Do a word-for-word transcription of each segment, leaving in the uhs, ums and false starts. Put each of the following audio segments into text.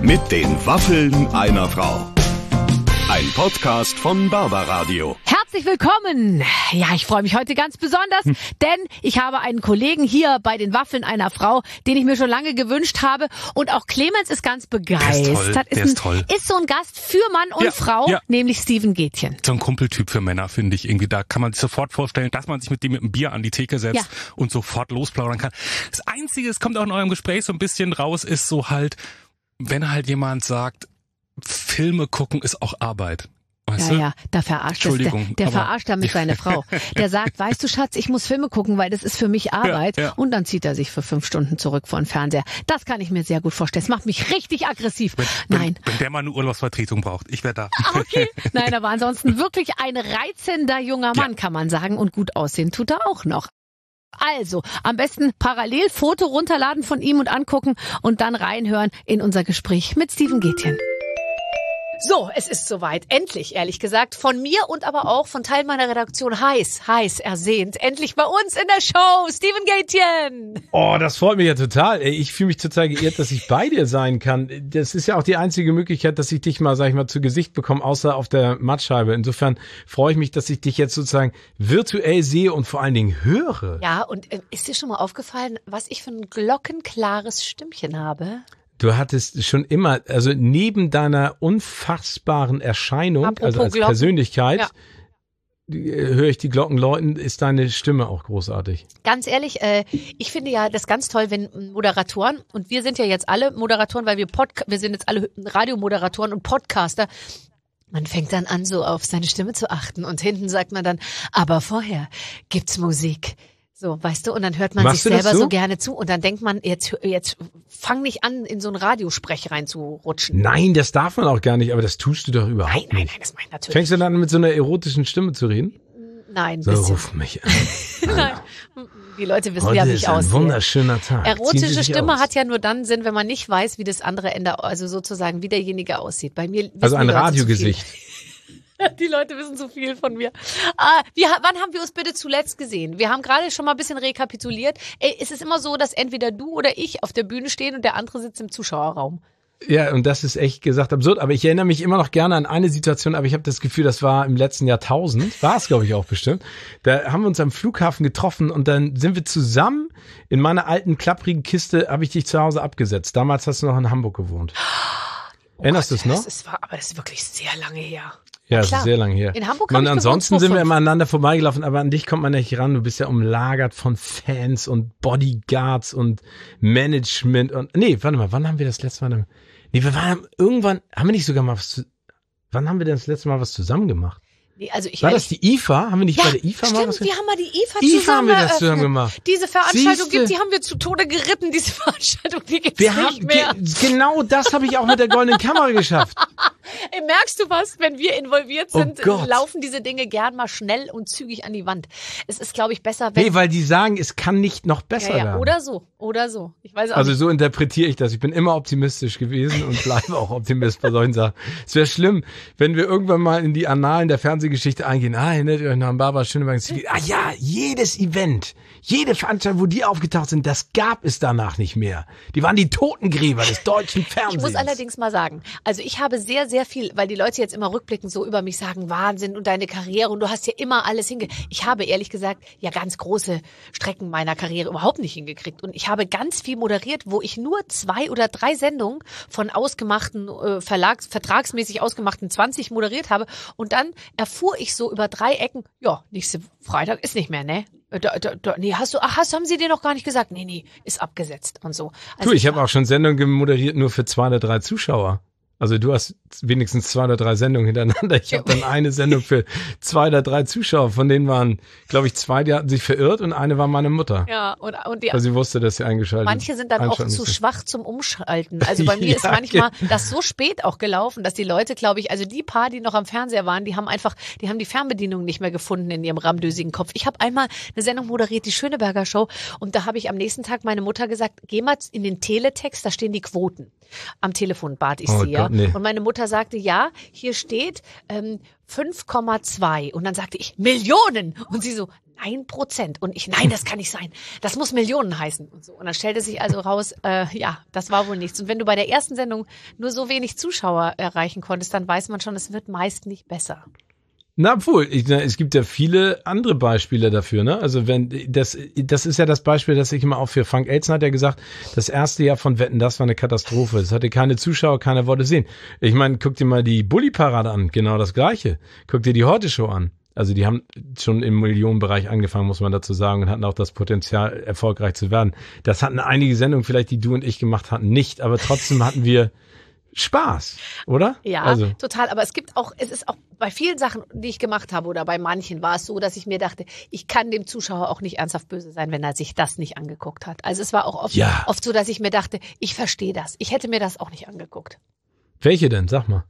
Mit den Waffeln einer Frau. Ein Podcast von Barbaradio. Herzlich willkommen. Ja, ich freue mich heute ganz besonders, hm. denn ich habe einen Kollegen hier bei den Waffeln einer Frau, den ich mir schon lange gewünscht habe. Und auch Clemens ist ganz begeistert. Der ist toll. Der ist, ist, toll. Ein, ist so ein Gast für Mann und ja, Frau, ja. nämlich Steven Gätjen. So ein Kumpeltyp für Männer, finde ich irgendwie. Da kann man sich sofort vorstellen, dass man sich mit dem mit einem Bier an die Theke setzt ja. und sofort losplaudern kann. Das Einzige, es kommt auch in eurem Gespräch so ein bisschen raus, ist so halt, wenn halt jemand sagt, Filme gucken ist auch Arbeit. Weißt ja, du? ja, da verarscht es. Der, der verarscht damit seine Frau. Der sagt, weißt du, Schatz, ich muss Filme gucken, weil das ist für mich Arbeit. Ja, ja. Und dann zieht er sich für fünf Stunden zurück vor den Fernseher. Das kann ich mir sehr gut vorstellen. Das macht mich richtig aggressiv. Wenn, Nein. Wenn, wenn der mal eine Urlaubsvertretung braucht, ich wäre da. Okay. Nein, aber ansonsten wirklich ein reizender junger Mann, ja. kann man sagen. Und gut aussehen tut er auch noch. Also, am besten parallel Foto runterladen von ihm und angucken und dann reinhören in unser Gespräch mit Steven Gätjen. So, es ist soweit. Endlich, ehrlich gesagt, von mir und aber auch von Teilen meiner Redaktion heiß, heiß ersehnt. Endlich bei uns in der Show, Steven Gätjen. Oh, das freut mich ja total. Ich fühle mich total geehrt, dass ich bei dir sein kann. Das ist ja auch die einzige Möglichkeit, dass ich dich mal, sag ich mal, zu Gesicht bekomme, außer auf der Mattscheibe. Insofern freue ich mich, dass ich dich jetzt sozusagen virtuell sehe und vor allen Dingen höre. Ja, und äh, ist dir schon mal aufgefallen, was ich für ein glockenklares Stimmchen habe? Du hattest schon immer, also neben deiner unfassbaren Erscheinung, Apropos also als Glocken. Persönlichkeit, ja. höre ich die Glocken läuten, ist deine Stimme auch großartig. Ganz ehrlich, äh, ich finde ja das ganz toll, wenn Moderatoren, und wir sind ja jetzt alle Moderatoren, weil wir Pod, wir sind jetzt alle Radiomoderatoren und Podcaster, man fängt dann an, so auf seine Stimme zu achten und hinten sagt man dann, aber vorher gibt's Musik. So, weißt du, und dann hört man Machst sich selber so? so gerne zu und dann denkt man, jetzt jetzt fang nicht an, in so einen Radiosprech reinzurutschen. Nein, das darf man auch gar nicht, aber das tust du doch überhaupt nein, nicht. Nein, nein, nein, das meine ich natürlich. Fängst du dann an, mit so einer erotischen Stimme zu reden? Nein, so, bisschen. Ruf mich an. Nein, die Leute wissen Heute ja, wie ich aussehe. Ist ein wunderschöner Tag. Erotische Stimme aus. Hat ja nur dann Sinn, wenn man nicht weiß, wie das andere Ende, also sozusagen, wie derjenige aussieht. Bei mir also ein Radiogesicht. Die Leute wissen so viel von mir. Ah, wir, wann haben wir uns bitte zuletzt gesehen? Wir haben gerade schon mal ein bisschen rekapituliert. Ey, es ist immer so, dass entweder du oder ich auf der Bühne stehen und der andere sitzt im Zuschauerraum. Ja, und das ist echt gesagt absurd. Aber ich erinnere mich immer noch gerne an eine Situation, aber ich habe das Gefühl, das war im letzten Jahrtausend. War es, glaube ich, auch bestimmt. Da haben wir uns am Flughafen getroffen und dann sind wir zusammen in meiner alten, klapprigen Kiste, habe ich dich zu Hause abgesetzt. Damals hast du noch in Hamburg gewohnt. Oh Erinnerst du es noch? Das ist, aber das ist wirklich sehr lange her. Ja, das ist sehr lange her. In Hamburg und ansonsten sind wir immer aneinander vorbeigelaufen, aber an dich kommt man nicht ran. Du bist ja umlagert von Fans und Bodyguards und Management und nee, warte mal, wann haben wir das letzte Mal? Nee, wir waren irgendwann, haben wir nicht sogar mal was zu, wann haben wir denn das letzte Mal was zusammen gemacht? Nee, also ich war das die I F A? Haben wir nicht ja, bei der I F A stimmt, mal was? Wir haben mal die I F A, I F A zusammen haben wir das zusammen gemacht. Diese Veranstaltung Siehste? gibt, die haben wir zu Tode geritten, diese Veranstaltung, die gibt's wir nicht haben, mehr. Ge- genau das habe ich auch mit der goldenen Kamera geschafft. Ey, merkst du was, wenn wir involviert sind, oh laufen diese Dinge gern mal schnell und zügig an die Wand. Es ist, glaube ich, besser, wenn... Nee, weil die sagen, es kann nicht noch besser ja, ja, werden. Oder so, oder so. Ich weiß auch also nicht. so interpretiere ich das. Ich bin immer optimistisch gewesen und bleibe auch Optimist bei solchen Sachen. Es wäre schlimm, wenn wir irgendwann mal in die Annalen der Fernsehgeschichte eingehen. Ah, erinnert ihr euch noch an Barbara Schöneberg? Ah ja, jedes Event, jede Veranstaltung, wo die aufgetaucht sind, das gab es danach nicht mehr. Die waren die Totengräber des deutschen Fernsehens. Ich muss allerdings mal sagen, also ich habe sehr, sehr viel, weil die Leute jetzt immer rückblickend so über mich sagen, Wahnsinn und deine Karriere und du hast ja immer alles hingekriegt. Ich habe ehrlich gesagt ja ganz große Strecken meiner Karriere überhaupt nicht hingekriegt und ich habe ganz viel moderiert, wo ich nur zwei oder drei Sendungen von ausgemachten, äh, Verlags, vertragsmäßig ausgemachten zwanzig moderiert habe und dann erfuhr ich so über drei Ecken, ja, nächste Freitag ist nicht mehr, ne? Da, da, da, nee, hast du, ach, hast, haben sie dir noch gar nicht gesagt? Nee, nee, ist abgesetzt und so. Also du, ich, ich habe auch schon Sendungen moderiert nur für zwei oder drei Zuschauer. Also du hast wenigstens zwei oder drei Sendungen hintereinander. Ich habe dann eine Sendung für zwei oder drei Zuschauer. Von denen waren, glaube ich, zwei, die hatten sich verirrt und eine war meine Mutter. Ja, und, und die, weil sie wusste, dass sie eingeschaltet manche sind dann auch zu schwach zum Umschalten. Also bei mir ja, ist manchmal das so spät auch gelaufen, dass die Leute, glaube ich, also die paar, die noch am Fernseher waren, die haben einfach, die haben die Fernbedienung nicht mehr gefunden in ihrem ramdösigen Kopf. Ich habe einmal eine Sendung moderiert, die Schöneberger Show, und da habe ich am nächsten Tag meine Mutter gesagt, geh mal in den Teletext, da stehen die Quoten. Am Telefon bat ich oh sie, ja. Gott, nee. Und meine Mutter sagte, ja, hier steht ähm, fünf Komma zwei. Und dann sagte ich, Millionen. Und sie so, Ein Prozent. Und ich, nein, das kann nicht sein. Das muss Millionen heißen und so. Und dann stellte sich also raus, äh, ja, das war wohl nichts. Und wenn du bei der ersten Sendung nur so wenig Zuschauer erreichen konntest, dann weiß man schon, es wird meist nicht besser. Na, obwohl, ich, es gibt ja viele andere Beispiele dafür, ne? Also wenn, das, das ist ja das Beispiel, das ich immer aufführe. Frank Elstner hat ja gesagt, das erste Jahr von Wetten, das war eine Katastrophe. Es hatte keine Zuschauer, keiner wollte sehen. Ich meine, guck dir mal die Bulli-Parade an, genau das Gleiche. Guck dir die Heute-Show an. Also die haben schon im Millionenbereich angefangen, muss man dazu sagen, und hatten auch das Potenzial, erfolgreich zu werden. Das hatten einige Sendungen, vielleicht die du und ich gemacht hatten, nicht, aber trotzdem hatten wir Spaß, oder? Ja, also. Total. Aber es gibt auch, es ist auch bei vielen Sachen, die ich gemacht habe oder bei manchen war es so, dass ich mir dachte, ich kann dem Zuschauer auch nicht ernsthaft böse sein, wenn er sich das nicht angeguckt hat. Also es war auch oft, ja. oft so, dass ich mir dachte, ich verstehe das. Ich hätte mir das auch nicht angeguckt. Welche denn? Sag mal.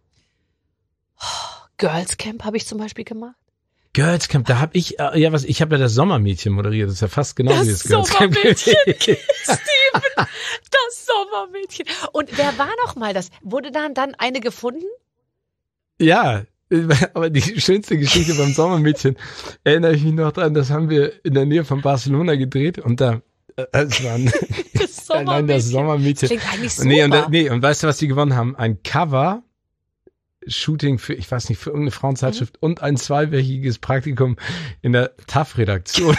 Girls Camp habe ich zum Beispiel gemacht. Girls Camp, da habe ich, äh, ja was, ich habe ja das Sommermädchen moderiert, das ist ja fast genau das wie das Girls Camp. Sommermädchen, Steven, das Sommermädchen. Und wer war noch mal das? Wurde dann dann eine gefunden? Ja, aber die schönste Geschichte beim Sommermädchen, erinnere ich mich noch dran, das haben wir in der Nähe von Barcelona gedreht und da, äh, es waren das allein das Sommermädchen. Das klingt eigentlich super. Nee, und, da, nee, und weißt du, was die gewonnen haben? Ein Cover Shooting für, ich weiß nicht, für irgendeine Frauenzeitschrift mhm. und ein zweiwöchiges Praktikum in der T A F-Redaktion,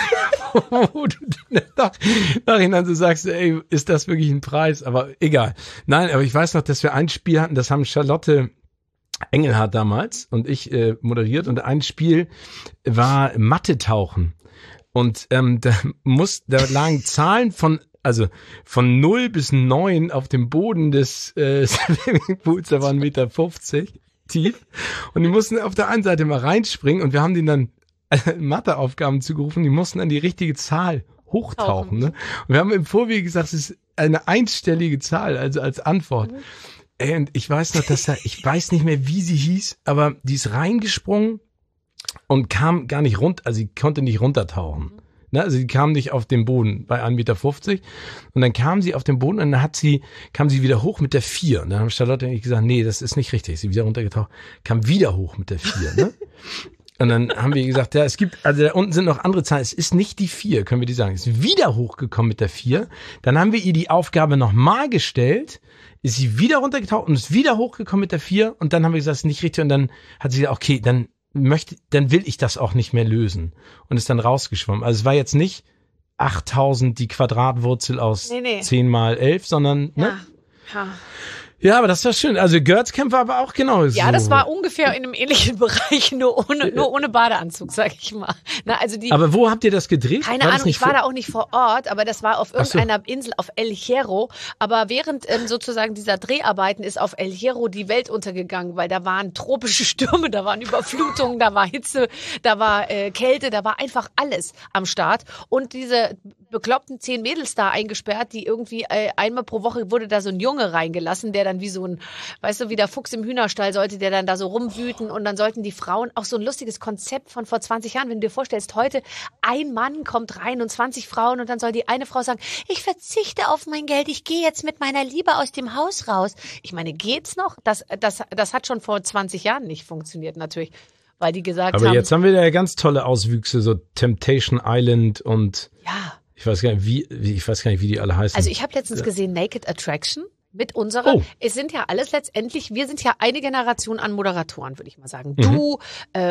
wo du dann nach, nachhinein so sagst, ey, ist das wirklich ein Preis? Aber egal. Nein, aber ich weiß noch, dass wir ein Spiel hatten, das haben Charlotte Engelhardt damals und ich äh, moderiert, und ein Spiel war Mathe-Tauchen. Und ähm, da muss, da lagen Zahlen von Also von null bis neun auf dem Boden des äh, Swimmingpools, da waren eins Meter fünfzig tief. Und die mussten auf der einen Seite mal reinspringen und wir haben denen dann äh, Matheaufgaben zugerufen, die mussten dann die richtige Zahl hochtauchen. Ne? Und wir haben im Vorwege gesagt, es ist eine einstellige Zahl, also als Antwort. Mhm. Ey, und ich weiß noch, dass da, ich weiß nicht mehr, wie sie hieß, aber die ist reingesprungen und kam gar nicht runter, also sie konnte nicht runtertauchen. Mhm. Ne, also sie kam nicht auf den Boden bei eins Meter fünfzig und dann kam sie auf den Boden und dann hat sie, kam sie wieder hoch mit der vier. Und dann haben Charlotte und ich gesagt, nee, das ist nicht richtig. Sie wieder runtergetaucht, kam wieder hoch mit der vier. Ne? Und dann haben wir gesagt, ja, es gibt, also da unten sind noch andere Zahlen, es ist nicht die vier, können wir die sagen. Es ist wieder hochgekommen mit der vier. Dann haben wir ihr die Aufgabe nochmal gestellt, ist sie wieder runtergetaucht und ist wieder hochgekommen mit der vier. Und dann haben wir gesagt, es ist nicht richtig. Und dann hat sie gesagt, okay, dann möchte, dann will ich das auch nicht mehr lösen und ist dann rausgeschwommen. Also es war jetzt nicht achttausend die Quadratwurzel aus nee, nee. zehn mal elf, sondern ja. ne? Ja. Ja, aber das war schön. Also Girls Camp war aber auch genau so. Ja, das war ungefähr in einem ähnlichen Bereich, nur ohne, nur ohne Badeanzug, sag ich mal. Na, also die, aber wo habt ihr das gedreht? Keine war Ahnung, ich war da auch nicht vor Ort, aber das war auf irgendeiner so. Insel, auf El Hierro. Aber während ähm, sozusagen dieser Dreharbeiten ist auf El Hierro die Welt untergegangen, weil da waren tropische Stürme, da waren Überflutungen, da war Hitze, da war äh, Kälte, da war einfach alles am Start. Und diese bekloppten zehn Mädels da eingesperrt, die irgendwie äh, einmal pro Woche wurde da so ein Junge reingelassen, der dann wie so ein, weißt du, wie der Fuchs im Hühnerstall sollte, der dann da so rumwüten, und dann sollten die Frauen, auch so ein lustiges Konzept von vor zwanzig Jahren, wenn du dir vorstellst, heute ein Mann kommt rein und zwanzig Frauen und dann soll die eine Frau sagen, ich verzichte auf mein Geld, ich gehe jetzt mit meiner Liebe aus dem Haus raus. Ich meine, geht's noch? Das, das, das hat schon vor zwanzig Jahren nicht funktioniert natürlich, weil die gesagt Aber haben. Aber jetzt haben wir ja ganz tolle Auswüchse, so Temptation Island und ja. ich weiß gar nicht, wie, ich weiß gar nicht, wie die alle heißen. Also ich habe letztens gesehen Naked Attraction. Mit unserer, oh. es sind ja alles letztendlich, wir sind ja eine Generation an Moderatoren, würde ich mal sagen. Mhm. Du,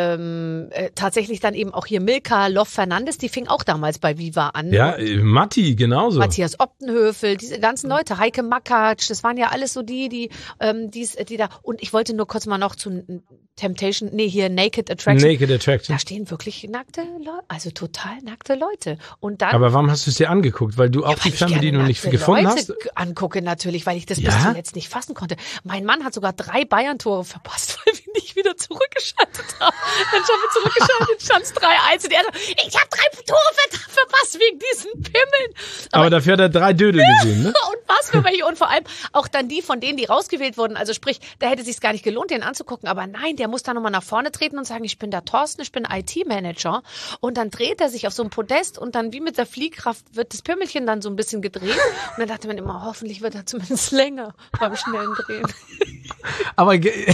ähm, äh, tatsächlich dann eben auch hier Milka Love Fernandes, die fing auch damals bei Viva an. Ja, äh, Matti, genauso. Matthias Optenhöfel, diese ganzen Leute, Heike Makatsch, das waren ja alles so die, die, ähm, die, die da, und ich wollte nur kurz mal noch zu Temptation, nee, hier Naked Attraction. Naked Attraction. Da stehen wirklich nackte Leute, also total nackte Leute. Und dann. Aber warum hast du es dir angeguckt? Weil du auch ja, weil die Fernbedienung nicht gefunden Leute hast? Angucke natürlich, weil ich das ja? bis zuletzt nicht fassen konnte. Mein Mann hat sogar drei Bayern-Tore verpasst, weil wir nicht wieder zurückgeschaltet haben. Dann haben wir zurückgeschaltet, stand es drei eins und er so, ich habe drei Tore ver verpasst wegen diesen Pimmeln. Aber, Aber dafür hat er drei Dödel gesehen, ne? Und was für welche. Und vor allem auch dann die von denen, die rausgewählt wurden. Also sprich, da hätte es sich gar nicht gelohnt, den anzugucken. Aber nein, der muss da nochmal nach vorne treten und sagen, ich bin der Thorsten, ich bin I T-Manager. Und dann dreht er sich auf so ein Podest und dann wie mit der Fliehkraft wird das Pimmelchen dann so ein bisschen gedreht. Und dann dachte man immer, hoffentlich wird er zumindest länger beim schnellen Drehen. Aber,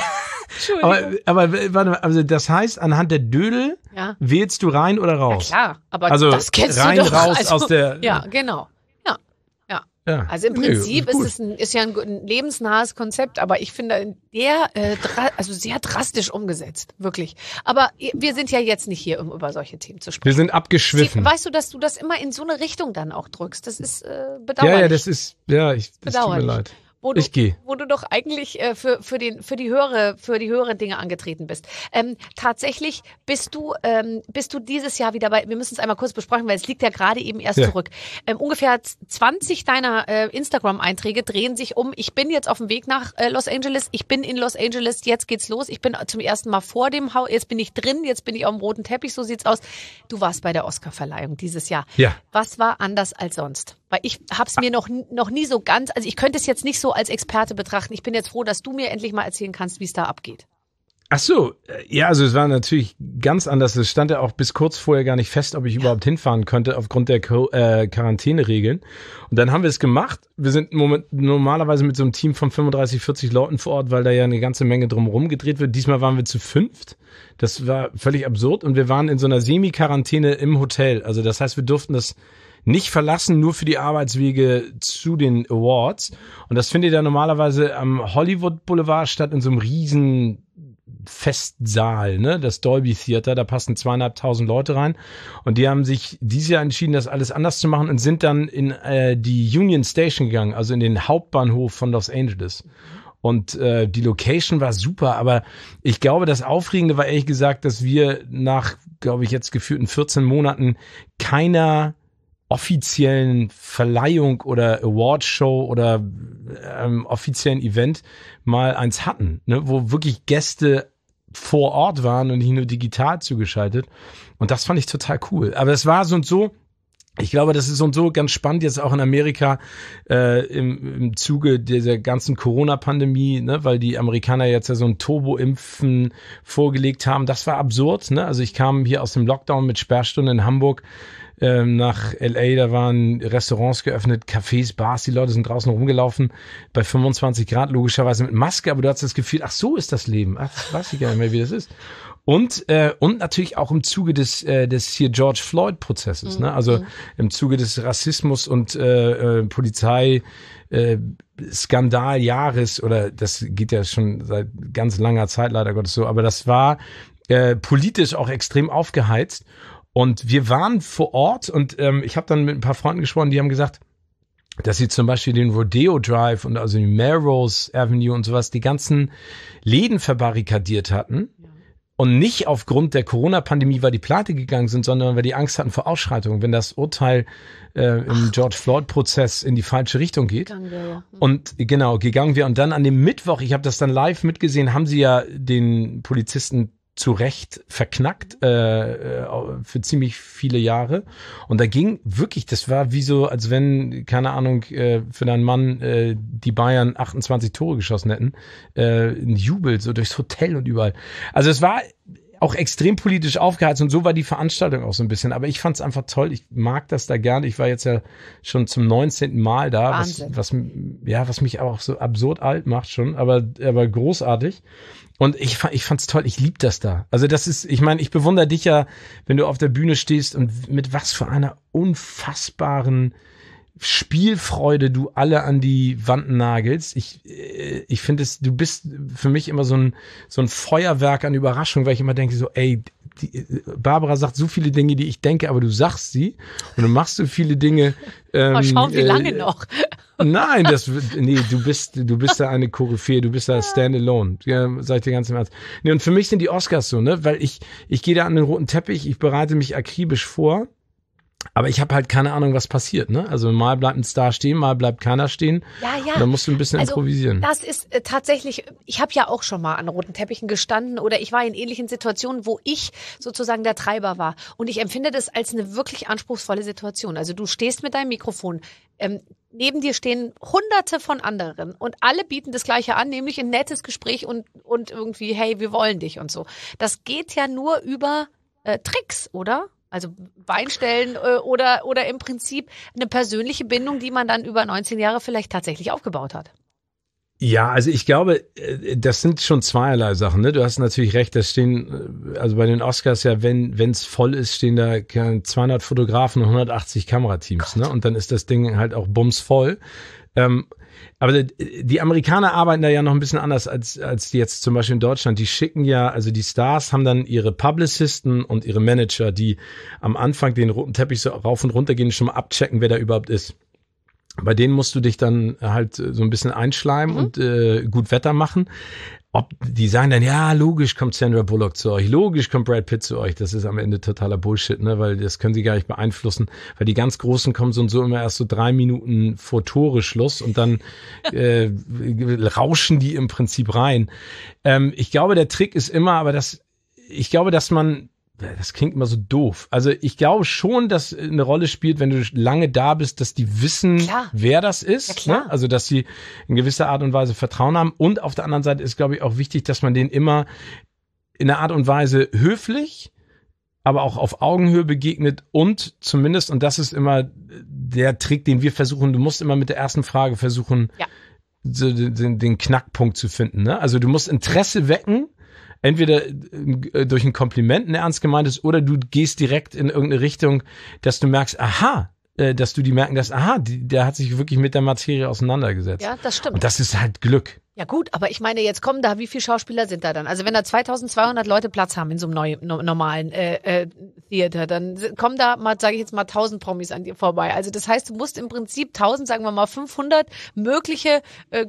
aber, aber warte mal, also das heißt, anhand der Dödel ja. wählst du rein oder raus? Ja klar, aber also das kennst rein, du doch. raus also, aus der... Ja, genau. Ja, ja. ja. Also im Prinzip Nö, ist es ein, ist ja ein, ein lebensnahes Konzept, aber ich finde der äh, dra- also sehr drastisch umgesetzt, wirklich. Aber wir sind ja jetzt nicht hier, um über solche Themen zu sprechen. Wir sind abgeschwiffen. Sie, weißt du, dass du das immer in so eine Richtung dann auch drückst? Das ist äh, bedauerlich. Ja, ja, das ist, ja, ich, das tut mir leid. Wo du, ich gehe. Wo du doch eigentlich äh, für für den für die höhere für die höheren Dinge angetreten bist. Ähm, tatsächlich bist du ähm, bist du dieses Jahr wieder bei. Wir müssen es einmal kurz besprechen, weil es liegt ja gerade eben erst ja. zurück. Ähm, ungefähr zwanzig deiner äh, Instagram-Einträge drehen sich um. Ich bin jetzt auf dem Weg nach äh, Los Angeles. Ich bin in Los Angeles. Jetzt geht's los. Ich bin zum ersten Mal vor dem Haus. Jetzt bin ich drin. Jetzt bin ich auf dem roten Teppich. So sieht's aus. Du warst bei der Oscar-Verleihung dieses Jahr. Ja. Was war anders als sonst? Weil ich hab's mir noch noch nie so ganz. Also ich könnte es jetzt nicht so als Experte betrachten. Ich bin jetzt froh, dass du mir endlich mal erzählen kannst, wie es da abgeht. Ach so, ja, also es war natürlich ganz anders. Es stand ja auch bis kurz vorher gar nicht fest, ob ich ja. überhaupt hinfahren könnte aufgrund der äh, Quarantäneregeln. Und dann haben wir es gemacht. Wir sind moment, normalerweise mit so einem Team von fünfunddreißig, vierzig Leuten vor Ort, weil da ja eine ganze Menge drumherum gedreht wird. Diesmal waren wir zu fünft. Das war völlig absurd. Und wir waren in so einer Semi-Quarantäne im Hotel. Also das heißt, wir durften das nicht verlassen, nur für die Arbeitswege zu den Awards. Und das findet ja normalerweise am Hollywood Boulevard statt, in so einem riesen Festsaal, ne, das Dolby Theater, da passen zweieinhalbtausend Leute rein. Und die haben sich dieses Jahr entschieden, das alles anders zu machen und sind dann in äh, die Union Station gegangen, also in den Hauptbahnhof von Los Angeles. Und äh, die Location war super, aber ich glaube, das Aufregende war ehrlich gesagt, dass wir nach, glaube ich, jetzt geführten vierzehn Monaten keiner offiziellen Verleihung oder Awardshow oder ähm, offiziellen Event mal eins hatten, ne, wo wirklich Gäste vor Ort waren und nicht nur digital zugeschaltet. Und das fand ich total cool. Aber es war so und so, ich glaube, das ist so und so ganz spannend jetzt auch in Amerika äh, im, im Zuge dieser ganzen Corona-Pandemie, ne, weil die Amerikaner jetzt ja so ein Turbo-Impfen vorgelegt haben. Das war absurd, ne? Also ich kam hier aus dem Lockdown mit Sperrstunden in Hamburg nach L A, da waren Restaurants geöffnet, Cafés, Bars, die Leute sind draußen rumgelaufen bei fünfundzwanzig Grad, logischerweise mit Maske, aber du hast das Gefühl, ach so ist das Leben, ach, weiß ich gar nicht mehr, wie das ist. Und äh, und natürlich auch im Zuge des äh, des hier George Floyd Prozesses, mhm. ne? Also im Zuge des Rassismus und äh, äh, Polizei äh, Skandaljahres, oder das geht ja schon seit ganz langer Zeit leider Gottes so, aber das war äh, politisch auch extrem aufgeheizt. Und wir waren vor Ort und ähm, ich habe dann mit ein paar Freunden gesprochen, die haben gesagt, dass sie zum Beispiel den Rodeo Drive und also die Melrose Avenue und sowas, die ganzen Läden verbarrikadiert hatten. Ja. Und nicht aufgrund der Corona-Pandemie, weil die pleite gegangen sind, sondern weil die Angst hatten vor Ausschreitungen, wenn das Urteil äh, im Ach. George Floyd-Prozess in die falsche Richtung geht. Gegangen wäre, ja. Und genau, gegangen wäre. Und dann an dem Mittwoch, ich habe das dann live mitgesehen, haben sie ja den Polizisten zu Recht verknackt äh, für ziemlich viele Jahre. Und da ging wirklich, das war wie so, als wenn, keine Ahnung, äh, für deinen Mann äh, die Bayern achtundzwanzig Tore geschossen hätten. Äh, ein Jubel, so durchs Hotel und überall. Also es war auch extrem politisch aufgeheizt und so war die Veranstaltung auch so ein bisschen. Aber ich fand es einfach toll. Ich mag das da gerne. Ich war jetzt ja schon zum neunzehnten Mal da, was, was, ja, was mich auch so absurd alt macht schon, aber, aber großartig. Und ich, ich fand's toll, ich lieb das da. Also das ist, ich meine, ich bewundere dich ja, wenn du auf der Bühne stehst und mit was für einer unfassbaren Spielfreude du alle an die Wand nagelst. Ich, ich finde es, du bist für mich immer so ein, so ein Feuerwerk an Überraschung, weil ich immer denke so, ey, die, Barbara sagt so viele Dinge, die ich denke, aber du sagst sie und du machst so viele Dinge. Ähm, Mal schauen, wie äh, lange noch. Nein, das, nee, du bist, du bist da eine Koryphäe, du bist da Standalone. Ja, sag ich dir ganz im Ernst. Nee, und für mich sind die Oscars so, ne, weil ich, ich gehe da an den roten Teppich, ich bereite mich akribisch vor. Aber ich habe halt keine Ahnung, was passiert, ne? Also mal bleibt ein Star stehen, mal bleibt keiner stehen. Ja, ja. Dann musst du ein bisschen also, improvisieren. Das ist äh, tatsächlich, ich habe ja auch schon mal an roten Teppichen gestanden oder ich war in ähnlichen Situationen, wo ich sozusagen der Treiber war. Und ich empfinde das als eine wirklich anspruchsvolle Situation. Also du stehst mit deinem Mikrofon, ähm, neben dir stehen Hunderte von anderen und alle bieten das Gleiche an, nämlich ein nettes Gespräch und, und irgendwie, hey, wir wollen dich und so. Das geht ja nur über äh, Tricks, oder? Also Beinstellen äh, oder oder im Prinzip eine persönliche Bindung, die man dann über neunzehn Jahre vielleicht tatsächlich aufgebaut hat. Ja, also ich glaube, das sind schon zweierlei Sachen. Ne? Du hast natürlich recht, das stehen, also bei den Oscars ja, wenn es voll ist, stehen da zweihundert Fotografen und hundertachtzig Kamerateams. Ne? Und dann ist das Ding halt auch bumsvoll. Ähm, aber die Amerikaner arbeiten da ja noch ein bisschen anders als als die jetzt zum Beispiel in Deutschland. Die schicken ja, also die Stars haben dann ihre Publicisten und ihre Manager, die am Anfang den roten Teppich so rauf und runter gehen, schon mal abchecken, wer da überhaupt ist. Bei denen musst du dich dann halt so ein bisschen einschleimen mhm. und äh, gut Wetter machen. Ob die sagen dann, ja, logisch kommt Sandra Bullock zu euch, logisch kommt Brad Pitt zu euch. Das ist am Ende totaler Bullshit, ne, weil das können sie gar nicht beeinflussen, weil die ganz Großen kommen so und so immer erst so drei Minuten vor Tore Schluss und dann äh, rauschen die im Prinzip rein. Ähm, ich glaube, der Trick ist immer, aber das, ich glaube, dass man das klingt immer so doof. Also ich glaube schon, dass eine Rolle spielt, wenn du lange da bist, dass die wissen, klar. wer das ist. Ja, klar. Ne? Also dass sie in gewisser Art und Weise Vertrauen haben. Und auf der anderen Seite ist, glaube ich, auch wichtig, dass man denen immer in einer Art und Weise höflich, aber auch auf Augenhöhe begegnet und zumindest, und das ist immer der Trick, den wir versuchen, du musst immer mit der ersten Frage versuchen, ja. so den, den Knackpunkt zu finden. Ne? Also du musst Interesse wecken, entweder durch ein Kompliment, ein ernst gemeintes, oder du gehst direkt in irgendeine Richtung, dass du merkst, aha, dass du die merken, dass, aha, die, der hat sich wirklich mit der Materie auseinandergesetzt. Ja, das stimmt. Und das ist halt Glück. Ja gut, aber ich meine, jetzt kommen da, wie viele Schauspieler sind da dann? Also wenn da zweitausendzweihundert Leute Platz haben in so einem neu, no, normalen äh, äh, Theater, dann kommen da mal, sage ich jetzt mal, tausend Promis an dir vorbei. Also das heißt, du musst im Prinzip tausend, sagen wir mal fünfhundert mögliche äh,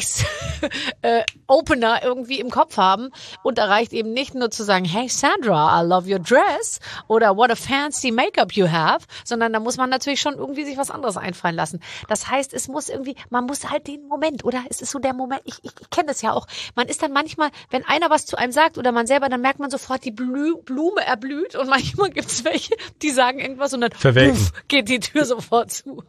Gesprächs-Opener äh, irgendwie im Kopf haben. Und da reicht eben nicht nur zu sagen, hey Sandra, I love your dress oder what a fancy makeup you have, sondern da muss man natürlich schon irgendwie sich was anderes einfallen lassen. Das heißt, es muss irgendwie, man muss halt den Moment, oder? Es ist so der Moment, ich, ich, ich kenne das ja auch. Man ist dann manchmal, wenn einer was zu einem sagt oder man selber, dann merkt man sofort, die Blü- Blume erblüht und manchmal gibt es welche, die sagen irgendwas und dann uff, geht die Tür sofort zu.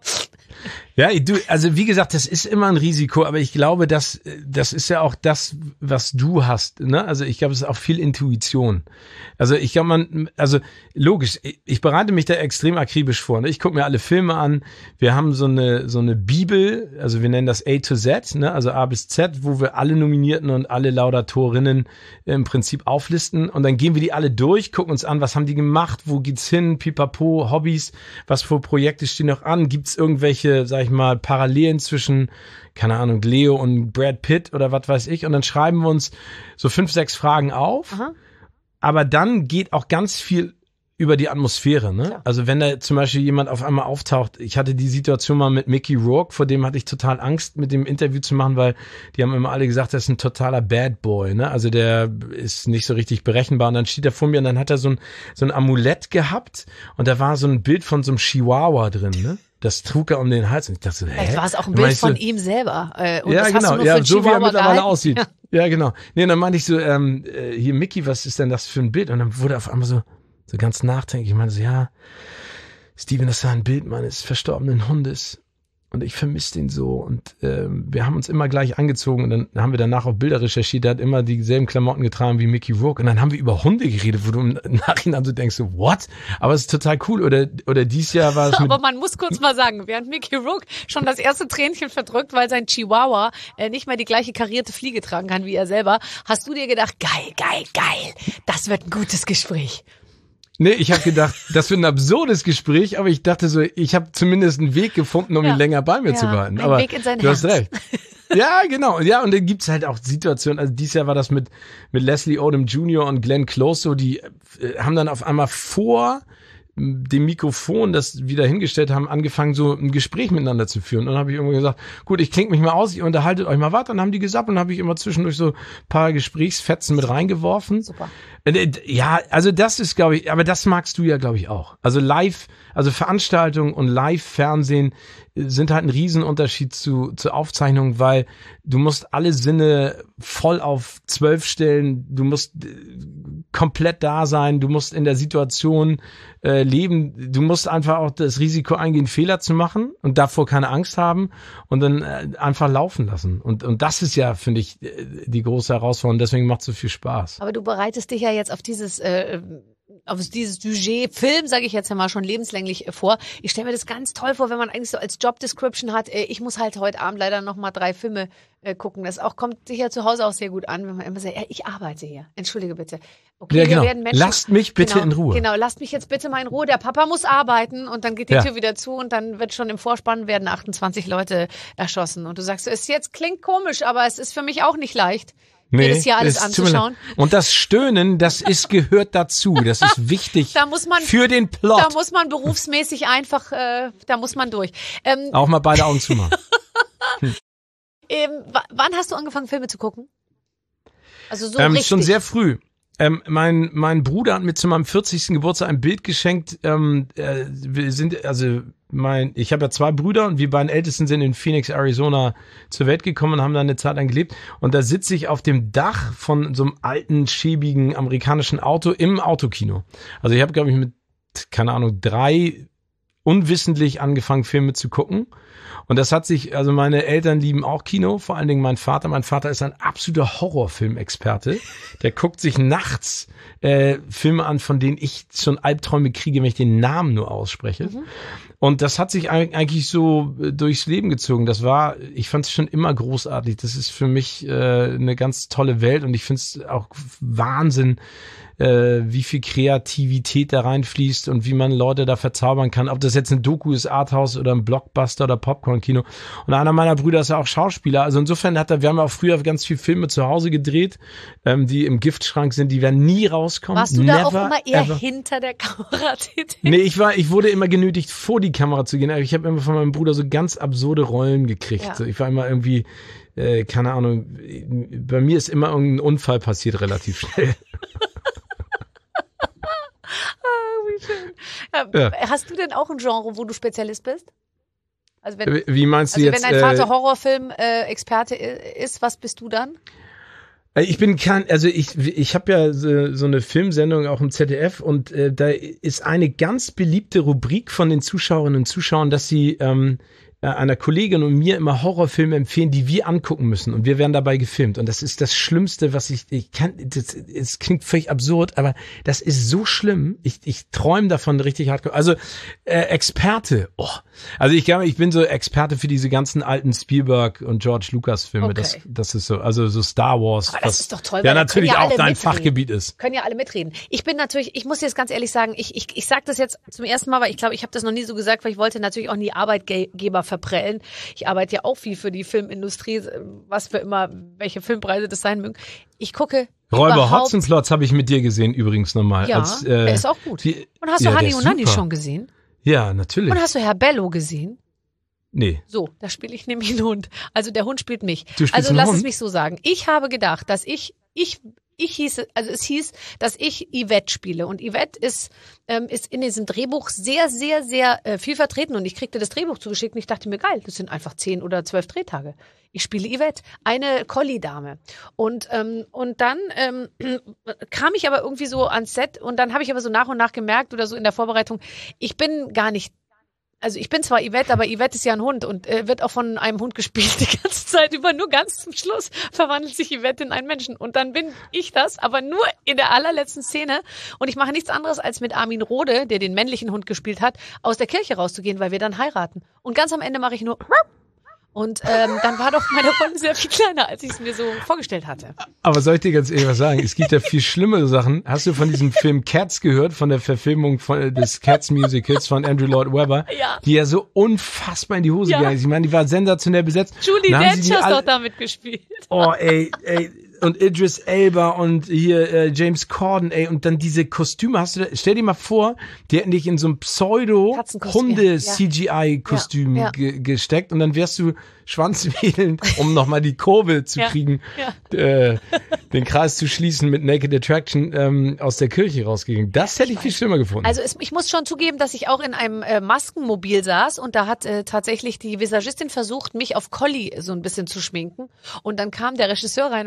Ja, du, also wie gesagt, das ist immer ein Risiko, aber ich glaube, dass das ist ja auch das, was du hast, ne? Also ich glaube, es ist auch viel Intuition. Also ich glaube, man, also logisch, ich bereite mich da extrem akribisch vor, ne? Ich gucke mir alle Filme an. Wir haben so eine so eine Bibel, also wir nennen das A to Z, ne? Also A bis Z, wo wir alle Nominierten und alle Laudatorinnen im Prinzip auflisten und dann gehen wir die alle durch, gucken uns an, was haben die gemacht, wo geht's hin, pipapo, Hobbys, was für Projekte stehen noch an, gibt's irgendwelche, sag ich mal, Parallelen zwischen, keine Ahnung, Leo und Brad Pitt oder was weiß ich. Und dann schreiben wir uns so fünf, sechs Fragen auf. Aha. Aber dann geht auch ganz viel über die Atmosphäre, ne? Klar. Also wenn da zum Beispiel jemand auf einmal auftaucht, ich hatte die Situation mal mit Mickey Rourke, vor dem hatte ich total Angst, mit dem Interview zu machen, weil die haben immer alle gesagt, das ist ein totaler Bad Boy, ne? Also der ist nicht so richtig berechenbar und dann steht er vor mir und dann hat er so ein, so ein Amulett gehabt und da war so ein Bild von so einem Chihuahua drin, ne? Das trug er um den Hals und ich dachte so, hä? Vielleicht war es auch ein Bild von ihm selber. Äh, und ja, das genau, hast du nur ja, für so wie er mittlerweile gehalten. aussieht. Ja. ja, genau. Nee, und dann meinte ich so, ähm, hier Mickey, was ist denn das für ein Bild? Und dann wurde er auf einmal so, so ganz nachdenklich. Ich meinte so, ja, Steven, das ist ein Bild meines verstorbenen Hundes. Und ich vermisse den so. Und ähm, wir haben uns immer gleich angezogen. Und dann haben wir danach auch Bilder recherchiert. Der hat immer dieselben Klamotten getragen wie Mickey Rourke. Und dann haben wir über Hunde geredet, wo du im Nachhinein so denkst, so, what? Aber es ist total cool. Oder oder dieses Jahr war es mit... Aber man muss kurz mal sagen, während Mickey Rourke schon das erste Tränchen verdrückt, weil sein Chihuahua äh, nicht mehr die gleiche karierte Fliege tragen kann wie er selber, hast du dir gedacht, geil, geil, geil, das wird ein gutes Gespräch. Nee, ich habe gedacht, das wird ein absurdes Gespräch, aber ich dachte so, ich habe zumindest einen Weg gefunden, um ja. ihn länger bei mir ja, zu behalten. Ein aber Weg in sein du Herz. hast recht. Ja, genau. Ja, und dann gibt's halt auch Situationen, also dieses Jahr war das mit mit Leslie Odom Junior und Glenn Close so, die äh, haben dann auf einmal vor dem Mikrofon, das wieder hingestellt haben, angefangen, so ein Gespräch miteinander zu führen. Und dann habe ich irgendwann gesagt, gut, ich klinge mich mal aus, ihr unterhaltet euch mal weiter. Und dann haben die gesagt und dann habe ich immer zwischendurch so ein paar Gesprächsfetzen mit reingeworfen. Super. Ja, also das ist, glaube ich, aber das magst du ja, glaube ich, auch. Also live, also Veranstaltungen und Live-Fernsehen sind halt ein Riesenunterschied zu, zu Aufzeichnungen, weil du musst alle Sinne voll auf zwölf stellen, du musst komplett da sein, du musst in der Situation äh, leben, du musst einfach auch das Risiko eingehen, Fehler zu machen und davor keine Angst haben und dann äh, einfach laufen lassen. Und und das ist ja, finde ich, die große Herausforderung, deswegen macht es so viel Spaß. Aber du bereitest dich ja jetzt auf dieses äh, auf dieses Sujet Film, sage ich jetzt ja mal schon lebenslänglich vor. Ich stelle mir das ganz toll vor, wenn man eigentlich so als Job Description hat, ich muss halt heute Abend leider noch mal drei Filme äh, gucken. Das auch kommt sicher zu Hause auch sehr gut an, wenn man immer sagt, ja, ich arbeite hier. Entschuldige bitte. Okay, ja, genau. wir werden Menschen, lasst mich bitte genau, in Ruhe. Genau, lasst mich jetzt bitte mal in Ruhe. Der Papa muss arbeiten und dann geht die ja. Tür wieder zu und dann wird schon im Vorspann werden achtundzwanzig Leute erschossen. Und du sagst, es jetzt klingt komisch, aber es ist für mich auch nicht leicht. Nee, mir das hier alles anzuschauen. Und das Stöhnen, das ist gehört dazu. Das ist wichtig da muss man, für den Plot. Da muss man berufsmäßig einfach, äh, da muss man durch. Ähm, Auch mal beide Augen zumachen. hm. ähm, w- wann hast du angefangen, Filme zu gucken? Also so ähm, richtig? Schon sehr früh. Ähm, mein mein Bruder hat mir zu meinem vierzigsten Geburtstag ein Bild geschenkt. Ähm, äh, wir sind also mein ich habe ja zwei Brüder und wir beiden Ältesten sind in Phoenix, Arizona zur Welt gekommen und haben da eine Zeit lang gelebt. Und da sitze ich auf dem Dach von so einem alten, schäbigen amerikanischen Auto im Autokino. Also ich habe, glaube ich, mit, keine Ahnung, drei unwissentlich angefangen, Filme zu gucken. Und das hat sich, also meine Eltern lieben auch Kino, vor allen Dingen mein Vater. Mein Vater ist ein absoluter Horrorfilmexperte. Der guckt sich nachts äh, Filme an, von denen ich schon Albträume kriege, wenn ich den Namen nur ausspreche. Mhm. Und das hat sich eigentlich so durchs Leben gezogen. Das war, ich fand es schon immer großartig. Das ist für mich äh, eine ganz tolle Welt und ich finde es auch Wahnsinn, äh, wie viel Kreativität da reinfließt und wie man Leute da verzaubern kann. Ob das jetzt ein Doku ist, Arthouse oder ein Blockbuster oder Popcorn-Kino. Und einer meiner Brüder ist ja auch Schauspieler. Also insofern hat er, wir haben ja auch früher ganz viele Filme zu Hause gedreht, ähm, die im Giftschrank sind, die werden nie rauskommen. Warst du Never, da auch immer eher ever. hinter der Kamera tätig? Nee, ich war, ich wurde immer genötigt, vor die Kamera zu gehen. Ich habe immer von meinem Bruder so ganz absurde Rollen gekriegt. Ja. So, ich war immer irgendwie, äh, keine Ahnung, bei mir ist immer irgendein Unfall passiert relativ schnell. Ah, wie schön. Ja, Ja. Hast du denn auch ein Genre, wo du Spezialist bist? Also wenn, Wie meinst du also jetzt? wenn dein Vater äh, Horrorfilm-Experte ist, was bist du dann? Ich bin kein, also ich ich habe ja so, so eine Filmsendung auch im Z D F und äh, da ist eine ganz beliebte Rubrik von den Zuschauerinnen und Zuschauern, dass sie ähm, einer Kollegin und mir immer Horrorfilme empfehlen, die wir angucken müssen und wir werden dabei gefilmt und das ist das Schlimmste, was ich ich kann. Das, es klingt völlig absurd, aber das ist so schlimm. Ich ich träume davon richtig hardcore. Also äh, Experte. Oh. Also ich glaube, ich bin so Experte für diese ganzen alten Spielberg und George Lucas Filme. Okay. Das das ist so, also so Star Wars. Aber das was, ist doch toll, ja, weil da natürlich können ja auch alle dein mitreden. Fachgebiet ist. Können ja alle mitreden. Ich bin natürlich, ich muss jetzt ganz ehrlich sagen, ich ich ich sage das jetzt zum ersten Mal, weil ich glaube, ich habe das noch nie so gesagt, weil ich wollte natürlich auch nie Arbeitgeber verprellen. Ich arbeite ja auch viel für die Filmindustrie, was für immer, welche Filmpreise das sein mögen. Ich gucke Räuber Hotzenplotz habe ich mit dir gesehen übrigens nochmal. Ja, als, äh, der ist auch gut. Die, und hast ja, du Honey der und ist Nanny super. schon gesehen? Ja, natürlich. Und hast du Herr Bello gesehen? Nee. So, da spiele ich nämlich einen Hund. Also der Hund spielt mich. Du spielst also einen lass Hund? es mich so sagen. Ich habe gedacht, dass ich, ich, ich hieße, also es hieß, dass ich Yvette spiele. Und Yvette ist, ähm, ist in diesem Drehbuch sehr, sehr, sehr äh, viel vertreten. Und ich kriegte das Drehbuch zugeschickt und ich dachte mir, geil, das sind einfach zehn oder zwölf Drehtage. Ich spiele Yvette, eine Collie-Dame. Und, ähm, und dann ähm, kam ich aber irgendwie so ans Set und dann habe ich aber so nach und nach gemerkt oder so in der Vorbereitung, ich bin gar nicht. Also ich bin zwar Yvette, aber Yvette ist ja ein Hund und äh, wird auch von einem Hund gespielt die ganze Zeit über. Nur ganz zum Schluss verwandelt sich Yvette in einen Menschen. Und dann bin ich das, aber nur in der allerletzten Szene. Und ich mache nichts anderes, als mit Armin Rohde, der den männlichen Hund gespielt hat, aus der Kirche rauszugehen, weil wir dann heiraten. Und ganz am Ende mache ich nur... Und ähm, dann war doch meine Rolle sehr viel kleiner, als ich es mir so vorgestellt hatte. Aber soll ich dir ganz ehrlich was sagen? Es gibt ja viel schlimmere Sachen. Hast du von diesem Film Cats gehört, von der Verfilmung von, des Cats Musicals von Andrew Lloyd Webber? Ja. Die ja so unfassbar in die Hose Ja. gegangen ist. Ich meine, die war sensationell besetzt. Julie Dann haben sie Dench die hat alle- doch damit gespielt. Oh, ey, ey. Und Idris Elba und hier äh, James Corden, ey, und dann diese Kostüme, hast du da, stell dir mal vor, die hätten dich in so ein Katzenkostüm, Pseudo-Hunde-C G I-Kostüm Ja, ja. ge gesteckt und dann wärst du schwanzwedelnd, um nochmal die Kurve zu Ja, kriegen, ja. äh, den Kreis zu schließen mit Naked Attraction ähm, aus der Kirche rausgegangen. Das hätte ich viel schlimmer gefunden. Also es, ich muss schon zugeben, dass ich auch in einem äh, Maskenmobil saß und da hat äh, tatsächlich die Visagistin versucht, mich auf Collie so ein bisschen zu schminken. Und dann kam der Regisseur rein und der war ein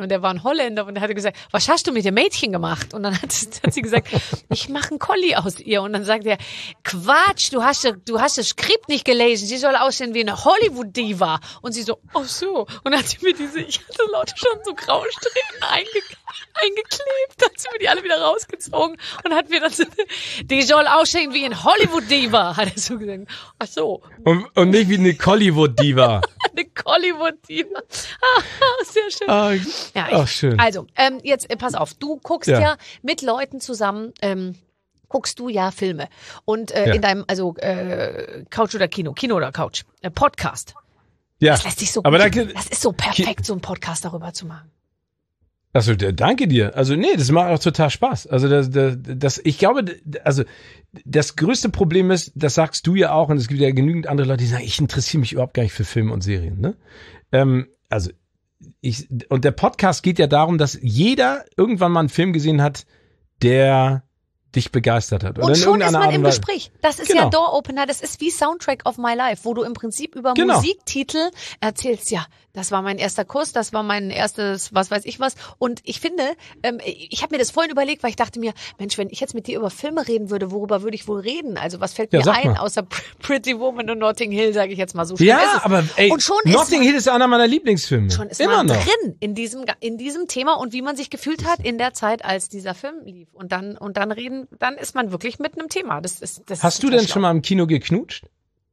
Holländer und er hatte gesagt, was hast du mit dem Mädchen gemacht? Und dann hat, hat sie gesagt, ich mache einen Collie aus ihr. Und dann sagt er, Quatsch, du hast, du hast das Skript nicht gelesen, sie soll aussehen wie eine Hollywood-Diva. Und sie so, ach so. Und dann hat sie mir diese, ich hatte lauter schon so graue Stricken einge, eingeklebt, hat sie mir die alle wieder rausgezogen und hat mir dann so, die soll aussehen wie ein Hollywood-Diva, hat er so gesagt. Ach so. Und, und nicht wie eine Collywood-Diva. Eine Collywood-Diva. Ah, sehr schön. Ah, ja, ach, schön. Also, ähm, jetzt äh, pass auf, du guckst ja, Ja. mit Leuten zusammen, ähm, guckst du ja Filme. Und äh, Ja. in deinem, also äh, Couch oder Kino, Kino oder Couch, äh, Podcast. Ja. Das lässt sich so Aber gut, da, das ist so perfekt, so einen Podcast darüber zu machen. Also danke dir. Also nee, das macht auch total Spaß. Also das, das, das ich glaube, also das größte Problem ist, das sagst du ja auch, und es gibt ja genügend andere Leute, die sagen, ich interessiere mich überhaupt gar nicht für Filme und Serien. Ne? Ähm, also ich und der Podcast geht ja darum, dass jeder irgendwann mal einen Film gesehen hat, der dich begeistert hat. Oder Und in schon ist irgendeiner man Art und im Weise. Gespräch. Das ist Genau. ja Door-Opener, das ist wie Soundtrack of My Life, wo du im Prinzip über Genau. Musiktitel erzählst, ja, das war mein erster Kuss, das war mein erstes, was weiß ich was. Und ich finde, ähm, ich habe mir das vorhin überlegt, weil ich dachte mir, Mensch, wenn ich jetzt mit dir über Filme reden würde, worüber würde ich wohl reden? Also was fällt Ja, mir sag ein, mal. außer Pretty Woman und Notting Hill, sage ich jetzt mal so. Schlimm ist Ja, es. aber ey, und schon Notting ist Hill ist einer meiner Lieblingsfilme. schon ist Immer man noch. drin in diesem in diesem Thema und wie man sich gefühlt hat in der Zeit, als dieser Film lief. Und dann und dann reden, dann ist man wirklich mit einem Thema. Das ist das Hast ist du total denn schlau. schon mal im Kino geknutscht?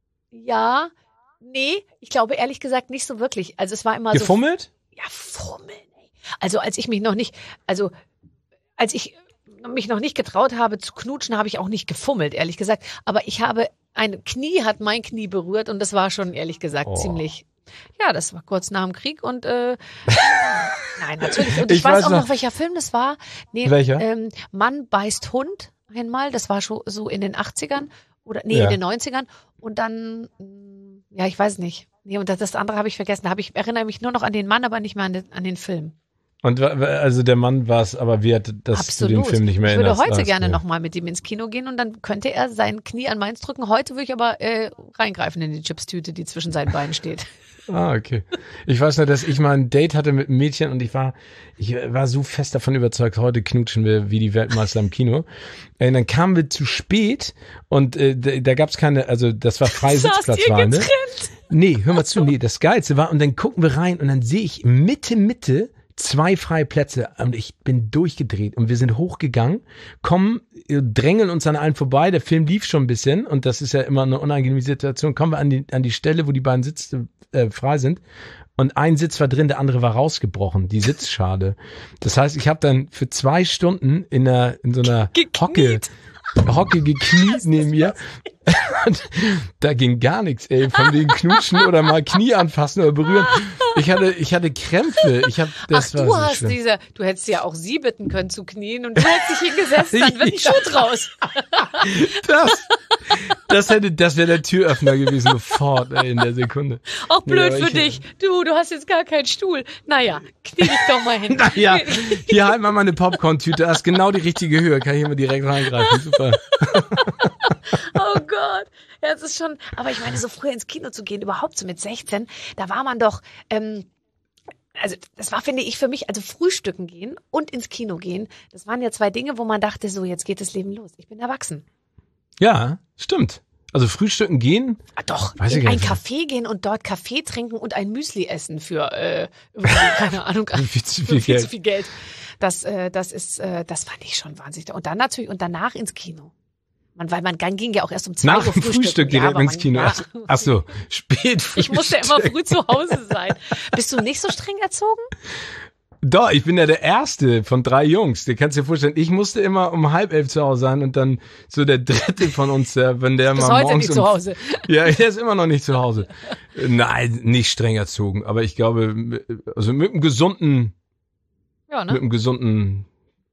Ja, nee, ich glaube ehrlich gesagt nicht so wirklich. Also es war immer Gefummelt? so. Ja, fummeln. Ey. Also als ich mich noch nicht, also als ich mich noch nicht getraut habe zu knutschen, habe ich auch nicht gefummelt, ehrlich gesagt. Aber ich habe, ein Knie hat mein Knie berührt und das war schon ehrlich gesagt Oh. ziemlich. Ja, das war kurz nach dem Krieg und äh, nein, natürlich. Und ich, Ich weiß, weiß auch noch- noch, welcher Film das war. Nee, Welcher? Ähm, Mann beißt Hund einmal. Das war schon so in den achtzigern oder nee, Ja. in den neunzigern. Und dann, mh, ja, ich weiß nicht. Nee, und das, das andere habe ich vergessen. Da habe ich erinnere mich nur noch an den Mann, aber nicht mehr an den, an den Film. Und wa- wa- also der Mann war es aber wert, dass Absolut. du den Film nicht mehr ich würde erinnerst. heute Ah, gerne okay. noch mal mit ihm ins Kino gehen und dann könnte er sein Knie an meins drücken. Heute würde ich aber äh, reingreifen in die Chipstüte, die zwischen seinen Beinen steht. Ah, okay. Ich weiß nur, dass ich mal ein Date hatte mit einem Mädchen und ich war, ich war so fest davon überzeugt, heute knutschen wir wie die Weltmeister im Kino. Äh, dann kamen wir zu spät und äh, da, da gab es keine, also das war freie Saßt ihr Sitzplatzwahl, ne? getrennt? Nee, hör mal zu, nee, das Geilste war, und dann gucken wir rein und dann sehe ich Mitte, Mitte zwei freie Plätze und ich bin durchgedreht und wir sind hochgegangen, kommen, äh, drängeln uns an allen vorbei, der Film lief schon ein bisschen und das ist ja immer eine unangenehme Situation, kommen wir an die, an die Stelle, wo die beiden Sitze äh, frei sind und ein Sitz war drin, der andere war rausgebrochen, die Sitzschale. Das heißt, ich habe dann für zwei Stunden in einer in so einer Gekniet. Hocke Hocke gekniet neben mir. Und da ging gar nichts, ey, von wegen knutschen oder mal Knie anfassen oder berühren. Ich hatte, ich hatte Krämpfe. Ich hab, das Ach, war du so hast schlimm. diese, du hättest ja auch sie bitten können zu knien und du hättest dich hingesetzt, dann wird ein Ja. Schuh draus. Das, das hätte, das wäre der Türöffner gewesen, sofort, ey, in der Sekunde. Auch Nee, blöd aber für ich- dich. Du, du hast jetzt gar keinen Stuhl. Naja, knie dich doch mal hin. Naja, hier halt mal meine Popcorn-Tüte, hast genau die richtige Höhe, kann ich immer direkt reingreifen, super. Oh Gott. Ja, es ist schon, aber ich meine, so früh ins Kino zu gehen, überhaupt so mit sechzehn, da war man doch, ähm, also das war, finde ich, für mich, also frühstücken gehen und ins Kino gehen, das waren ja zwei Dinge, wo man dachte, so, jetzt geht das Leben los. Ich bin erwachsen. Ja, stimmt. Also frühstücken gehen, Ah, doch, Weiß ich in gar ein nicht. Café gehen und dort Kaffee trinken und ein Müsli essen für, äh, keine Ahnung, viel zu für viel viel Geld. zu viel Geld. Das, äh, das ist, äh, das fand ich schon wahnsinnig. Und dann natürlich, und danach ins Kino. Man, weil man dann ging ja auch erst um zwei Nach Uhr dem frühstücken. Frühstück Ja, direkt aber ins man- Kino. ja. Ach, ach so, spät Ich musste immer Frühstück. früh zu Hause sein. Bist du nicht so streng erzogen? Doch, ich bin ja der Erste von drei Jungs. Du kannst dir vorstellen, ich musste immer um halb elf zu Hause sein und dann so der Dritte von uns, der, wenn der Bis mal heute morgens nicht zu um, Hause. Ja, der ist immer noch nicht zu Hause. Nein, nicht streng erzogen, aber ich glaube, also mit einem gesunden, Ja, mit ne? einem gesunden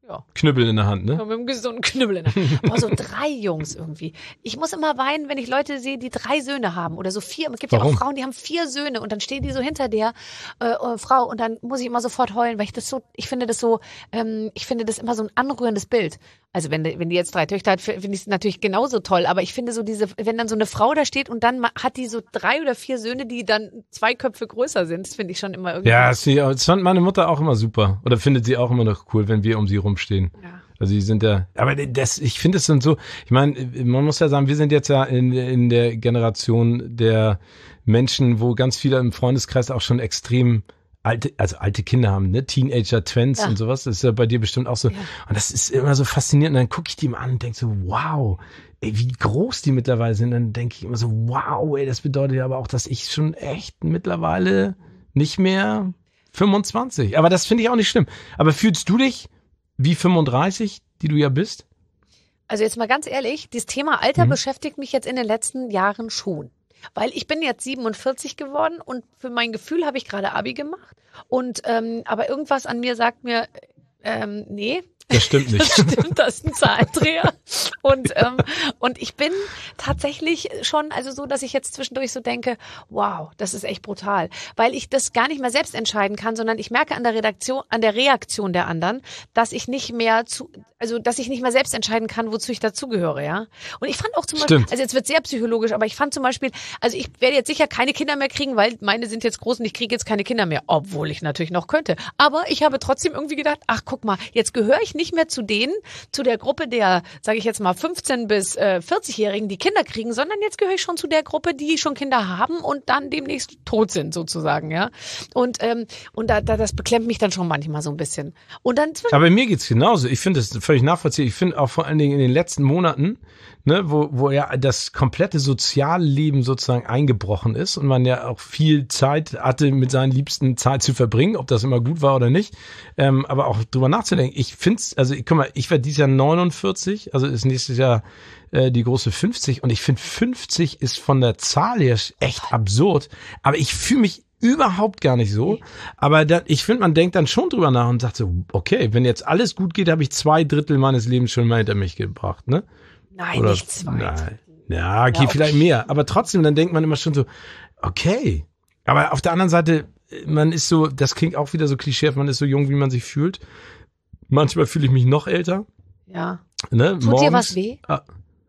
Ja. Knüppel in der Hand, ne? Ja, mit einem gesunden Knüppel in der Hand. Aber so drei Jungs irgendwie. Ich muss immer weinen, wenn ich Leute sehe, die drei Söhne haben oder so vier. Es gibt Warum? ja auch Frauen, die haben vier Söhne und dann stehen die so hinter der äh, äh, Frau und dann muss ich immer sofort heulen, weil ich das so, ich finde das so, ähm, ich finde das immer so ein anrührendes Bild. Also wenn, wenn die jetzt drei Töchter hat, finde ich es natürlich genauso toll, aber ich finde so diese, wenn dann so eine Frau da steht und dann hat die so drei oder vier Söhne, die dann zwei Köpfe größer sind, das finde ich schon immer irgendwie. Ja, das fand meine Mutter auch immer super. Oder findet sie auch immer noch cool, wenn wir um sie rumstehen. Ja. Also die sind ja, aber das, ich finde es dann so, ich meine, man muss ja sagen, wir sind jetzt ja in, in der Generation der Menschen, wo ganz viele im Freundeskreis auch schon extrem alte, also alte Kinder haben, ne, Teenager, Twins ja. und sowas, das ist ja bei dir bestimmt auch so. Ja. Und das ist immer so faszinierend. Und dann gucke ich die mal an und denke so, wow, ey, wie groß die mittlerweile sind. Dann denke ich immer so, wow, ey, das bedeutet ja aber auch, dass ich schon echt mittlerweile nicht mehr fünfundzwanzig. Aber das finde ich auch nicht schlimm. Aber fühlst du dich wie fünfunddreißig, die du ja bist? Also jetzt mal ganz ehrlich, das Thema Alter Mhm. beschäftigt mich jetzt in den letzten Jahren schon. Weil ich bin jetzt siebenundvierzig geworden und für mein Gefühl habe ich gerade Abi gemacht. Und ähm, aber irgendwas an mir sagt mir, ähm, nee. Das stimmt nicht. Das stimmt, das ist ein Zahlendreher. Und, ähm, und ich bin tatsächlich schon, also so, dass ich jetzt zwischendurch so denke, wow, das ist echt brutal. Weil ich das gar nicht mehr selbst entscheiden kann, sondern ich merke an der Redaktion, an der Reaktion der anderen, dass ich nicht mehr zu, also dass ich nicht mehr selbst entscheiden kann, wozu ich dazugehöre, ja. Und ich fand auch zum Stimmt. Beispiel, also jetzt wird sehr psychologisch, aber ich fand zum Beispiel, also ich werde jetzt sicher keine Kinder mehr kriegen, weil meine sind jetzt groß und ich kriege jetzt keine Kinder mehr, obwohl ich natürlich noch könnte. Aber ich habe trotzdem irgendwie gedacht, ach guck mal, jetzt gehöre ich nicht mehr zu denen, zu der Gruppe der, sage ich jetzt mal, fünfzehn bis vierzig-Jährigen, die Kinder kriegen, sondern jetzt gehöre ich schon zu der Gruppe, die schon Kinder haben und dann demnächst tot sind sozusagen, ja. Und ähm, und da, da das beklemmt mich dann schon manchmal so ein bisschen. Und dann Aber mir geht's genauso. Ich finde das völlig nachvollziehbar. Ich finde auch vor allen Dingen in den letzten Monaten, ne, wo, wo ja das komplette Sozialleben sozusagen eingebrochen ist und man ja auch viel Zeit hatte, mit seinen Liebsten Zeit zu verbringen, ob das immer gut war oder nicht, ähm, aber auch drüber nachzudenken. Ich find's, also guck mal, ich werde dieses Jahr neunundvierzig, also ist nächstes Jahr äh, die große fünfzig und ich finde fünfzig ist von der Zahl her echt absurd, aber ich fühle mich überhaupt gar nicht so, aber da, ich finde, man denkt dann schon drüber nach und sagt so, okay, wenn jetzt alles gut geht, habe ich zwei Drittel meines Lebens schon mal hinter mich gebracht, ne? nein, Oder, nicht zwei. Nein. Ja, okay, Ja, okay. vielleicht mehr, aber trotzdem, dann denkt man immer schon so, okay, aber auf der anderen Seite, man ist so, das klingt auch wieder so klischeehaft, man ist so jung, wie man sich fühlt. Manchmal fühle ich mich noch älter, Ja. ne? Tut Morgens, dir was weh? Ah,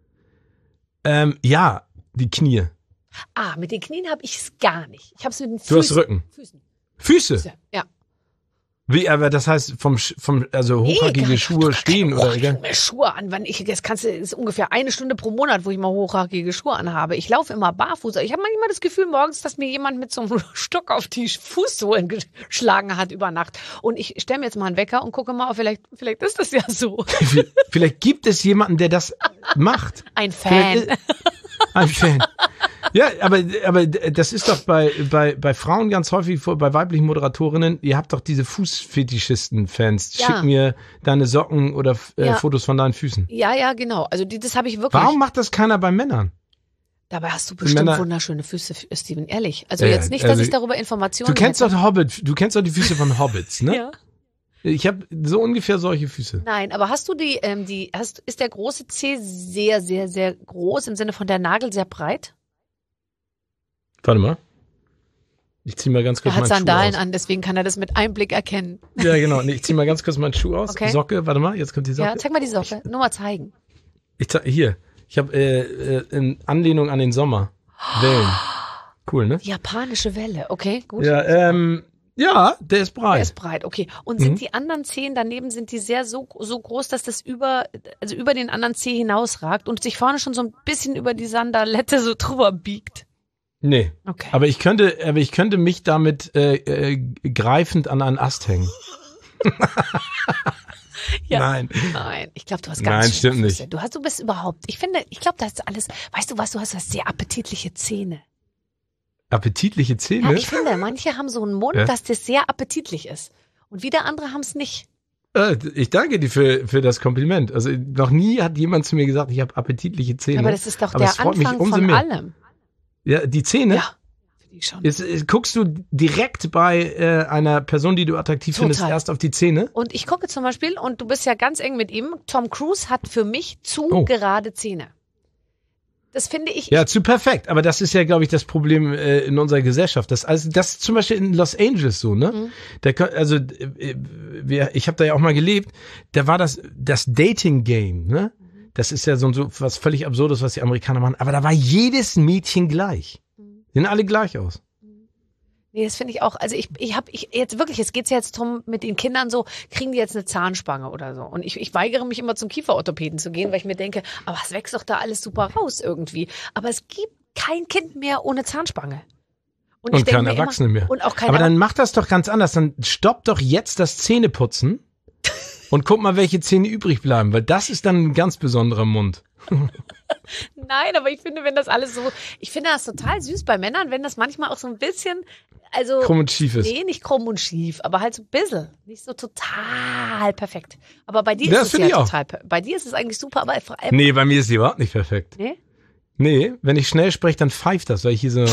ähm, ja, die Knie. Ah, mit den Knien habe ich es gar nicht. Ich habe es mit den Du hast Füßen. Rücken. Füßen. Füße. Ja. Wie, aber das heißt vom, Sch- vom also hochhackige Nee, Schuhe gar stehen keine oder? hochhackige Schuhe an, wann ich jetzt kannst du ist ungefähr eine Stunde pro Monat, wo ich mal hochhackige Schuhe anhabe. Ich laufe immer barfuß. Ich habe manchmal das Gefühl morgens, dass mir jemand mit so einem Stock auf die Fußsohlen geschlagen hat über Nacht. Und ich stelle mir jetzt mal einen Wecker und gucke mal, vielleicht vielleicht ist das ja so. Vielleicht gibt es jemanden, der das macht. Ein Fan. Vielleicht, ein Fan. Ja, aber, aber das ist doch bei, bei, bei Frauen ganz häufig, vor- bei weiblichen Moderatorinnen, ihr habt doch diese Fußfetischisten-Fans. Ja. Schick mir deine Socken oder äh, Ja. Fotos von deinen Füßen. Ja, ja, genau. Also die, das habe ich wirklich. Warum macht das keiner bei Männern? Dabei hast du bestimmt Männer- wunderschöne Füße, Steven, ehrlich. Also Ja, jetzt nicht, dass also ich darüber Informationen Du kennst hätte. doch Hobbit, du kennst doch die Füße von Hobbits, ne? Ja. Ich habe so ungefähr solche Füße. Nein, aber hast du die, ähm, die, hast, ist der große Zeh sehr, sehr, sehr groß im Sinne von der Nagel sehr breit? Warte mal. Ich zieh mal ganz kurz Er hat meinen Sandalen Schuh aus. an, deswin kann er das mit einem Blick erkennen. Ja, genau. Nee, ich zieh mal ganz kurz meinen Schuh aus. Okay. Socke, warte mal, jetzt kommt die Socke. Ja, zeig mal die Socke. Nur mal zeigen. Ich zeig, hier. Ich habe äh, äh, in Anlehnung an den Sommer Wellen. Cool, ne? Die japanische Welle. Okay, gut. Ja, ähm, ja, der ist breit. Der ist breit, okay. Und Mhm. sind die anderen Zehen daneben, sind die sehr so, so groß, dass das über, also über den anderen Zeh hinausragt und sich vorne schon so ein bisschen über die Sandalette so drüber biegt? Nee. Okay. Aber ich könnte, aber ich könnte mich damit äh, äh, greifend an einen Ast hängen. Ja. Nein. Nein, ich glaube, du hast Nein, ganz schöne stimmt Füße. Du hast, du bist überhaupt, ich finde, ich glaube, das ist alles, weißt du was, du hast das sehr appetitliche Zähne. Appetitliche Ja, Zähne? ich finde, manche haben so einen Mund, Ja. dass das sehr appetitlich ist. Und wieder andere haben es nicht. Äh, ich danke dir für, für das Kompliment. Also noch nie hat jemand zu mir gesagt, ich habe appetitliche Zähne. Aber das ist doch Aber es der freut mich Anfang umso von mehr. allem. Ja, die Zähne? Ja. Die schon. Ist, ist, guckst du direkt bei äh, einer Person, die du attraktiv Total. findest, erst auf die Zähne? Und ich gucke zum Beispiel, und du bist ja ganz eng mit ihm, Tom Cruise hat für mich zu Oh. gerade Zähne. Das finde ich. Ja, zu perfekt. Aber das ist ja, glaube ich, das Problem äh, in unserer Gesellschaft. Das, also das ist zum Beispiel in Los Angeles so, ne? Mhm. Da, ko- also äh, wir, ich habe da ja auch mal gelebt. Da war das das Dating-Game, ne? Das ist ja so, so was völlig Absurdes, was die Amerikaner machen. Aber da war jedes Mädchen gleich. Sehen alle gleich aus. Nee, das finde ich auch. Also ich, ich habe ich jetzt wirklich, es geht's ja jetzt drum mit den Kindern so, kriegen die jetzt eine Zahnspange oder so? Und ich, ich weigere mich immer zum Kieferorthopäden zu gehen, weil ich mir denke, aber es wächst doch da alles super raus irgendwie. Aber es gibt kein Kind mehr ohne Zahnspange. Und, ich denke kein mir Erwachsene immer, mehr. Und auch kein Aber dann Erwachsene. mach das doch ganz anders. Dann stopp doch jetzt das Zähneputzen und guck mal, welche Zähne übrig bleiben. Weil das ist dann ein ganz besonderer Mund. Nein, aber ich finde, wenn das alles so, ich finde das total süß bei Männern, wenn das manchmal auch so ein bisschen, also Krumm und schief ist. nee, nicht krumm und schief, aber halt so ein bisschen, nicht so total perfekt. Aber bei dir Das ist es finde ja ich auch. total, per- bei dir ist es eigentlich super, aber vor allem, Nee, bei mir ist die überhaupt nicht perfekt. nee? Nee, wenn ich schnell spreche, dann pfeift das, weil ich hier so...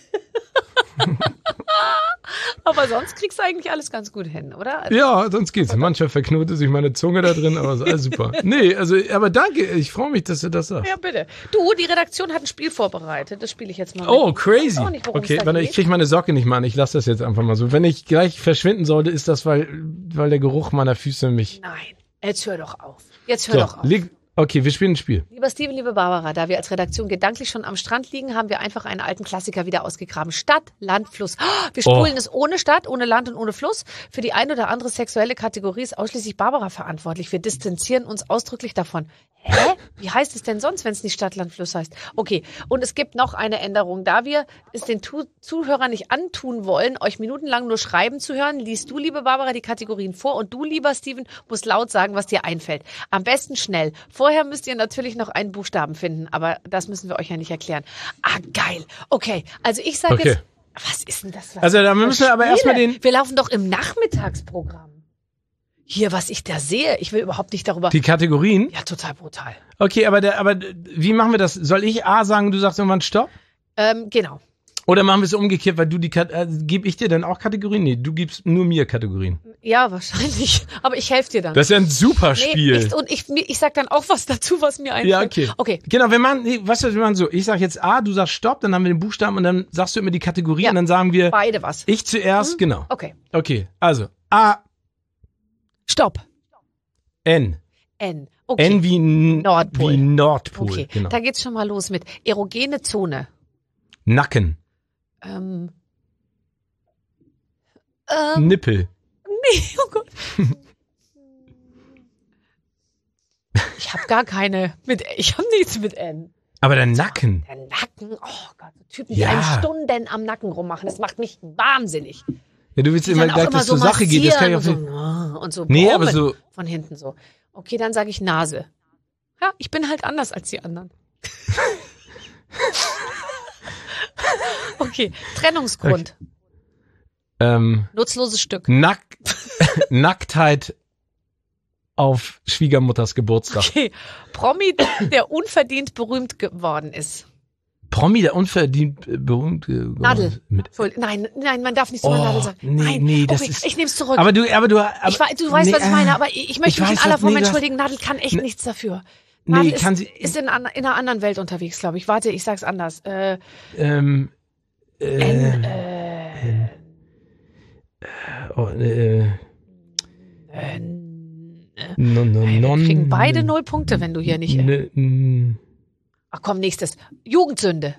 Aber sonst kriegst du eigentlich alles ganz gut hin, oder? Also, Ja, sonst geht's. Manchmal verknotet sich meine Zunge da drin, aber ist alles super. Nee, also, aber danke. Ich freue mich, dass du das sagst. ja, bitte. Du, die Redaktion hat ein Spiel vorbereitet, das spiele ich jetzt mal mit. Oh, Ich crazy. weiß auch nicht, worum Okay, es da warte, geht. ich krieg meine Socke nicht mal an. Ich lasse das jetzt einfach mal so. Wenn ich gleich verschwinden sollte, ist das, weil, weil der Geruch meiner Füße mich... Nein, jetzt hör doch auf. Jetzt hör doch So, auf. leg, okay, wir spielen ein Spiel. Lieber Steven, liebe Barbara, da wir als Redaktion gedanklich schon am Strand liegen, haben wir einfach einen alten Klassiker wieder ausgegraben. Stadt, Land, Fluss. Oh, wir spulen Oh. es ohne Stadt, ohne Land und ohne Fluss. Für die ein oder andere sexuelle Kategorie ist ausschließlich Barbara verantwortlich. Wir distanzieren uns ausdrücklich davon. Hä? Wie heißt es denn sonst, wenn es nicht Stadt, Land, Fluss heißt? Okay, und es gibt noch eine Änderung. Da wir es den tu Zuhörern nicht antun wollen, euch minutenlang nur schreiben zu hören, liest du, liebe Barbara, die Kategorien vor und du, lieber Steven, musst laut sagen, was dir einfällt. Am besten schnell. Vorher müsst ihr natürlich noch einen Buchstaben finden, aber das müssen wir euch ja nicht erklären. Ah, geil. Okay, also ich sage Okay. jetzt, was ist denn das? Also, da müssen wir aber erstmal Spiele? den- Wir laufen doch im Nachmittagsprogramm. Hier, was ich da sehe, ich will überhaupt nicht darüber... Die Kategorien? Ja, total brutal. Okay, aber der, aber wie machen wir das? Soll ich A sagen, du sagst irgendwann Stopp? Ähm, genau. Oder machen wir es umgekehrt, weil du die Kat äh, gebe ich dir dann auch Kategorien? Nee, du gibst nur mir Kategorien. Ja, wahrscheinlich. Aber ich helfe dir dann. Das ist ja ein super Nee, Spiel. ich, und ich, ich sag dann auch was dazu, was mir einfällt. Ja, okay. Okay. Genau, wir machen, nee, weißt du, wir machen so, ich sag jetzt A, du sagst Stopp, dann haben wir den Buchstaben und dann sagst du immer die Kategorie Ja. und dann sagen wir, Beide was. ich zuerst, genau. Okay. Okay, also A, Stopp. N. N. Okay. N wie, N Nordpol. wie Nordpol, Okay. genau. Da geht's schon mal los mit erogene Zone. Nacken, Ähm. Ähm. Nippel, Nee, oh Gott. Ich habe gar keine mit, ich habe nichts mit N. aber der Nacken. Der Nacken, oh Gott, so Typen, die Ja. einem Stunden am Nacken rummachen, das macht mich wahnsinnig. Ja, du willst Die immer dann auch gleich, immer dass so zur Sache geht. Das kann ich auch massieren nicht. und so, und so Nee, aber brummen so- von hinten so. Okay, dann sage ich Nase. Ja, ich bin halt anders als die anderen. Okay, Trennungsgrund. Ähm, Nutzloses Stück. Nack Nacktheit auf Schwiegermutters Geburtstag. Okay, Promi, der unverdient berühmt geworden ist. Promi, der unverdient äh, berühmt geworden Nadel. ist. Mit, Entschuldigung, Nein, nein, man darf nicht so Oh, mal Nadel sagen. nee, nein, nee, das okay, ist- ich nehme es zurück. aber du, aber du, aber, ich weiß, du weißt, nee, was ich meine, äh, aber ich, ich möchte ich mich in weiß, aller was- Form nee, das- entschuldigen. Nadel kann echt Nee. nichts dafür. Nee, Nadel kann ist, sie- ist in, an, in einer anderen Welt unterwegs, glaube ich. Warte, ich sag's anders. Äh, ähm, äh, N, äh, oh, äh, äh, non, non, wir non, kriegen beide null Punkte, wenn du hier nicht. ne, n- Ach komm, nächstes. Jugendsünde.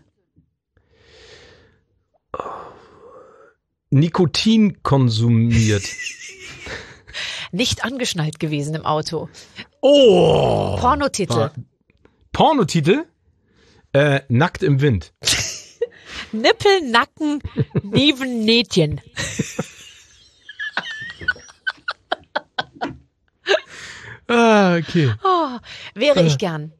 Nikotin konsumiert. Nicht angeschnallt gewesen im Auto. Oh! Pornotitel. Pornotitel? Äh, Nackt im Wind. Nippel, Nacken, Neven, Nähtchen. Ah, okay. Oh, wäre ich gern.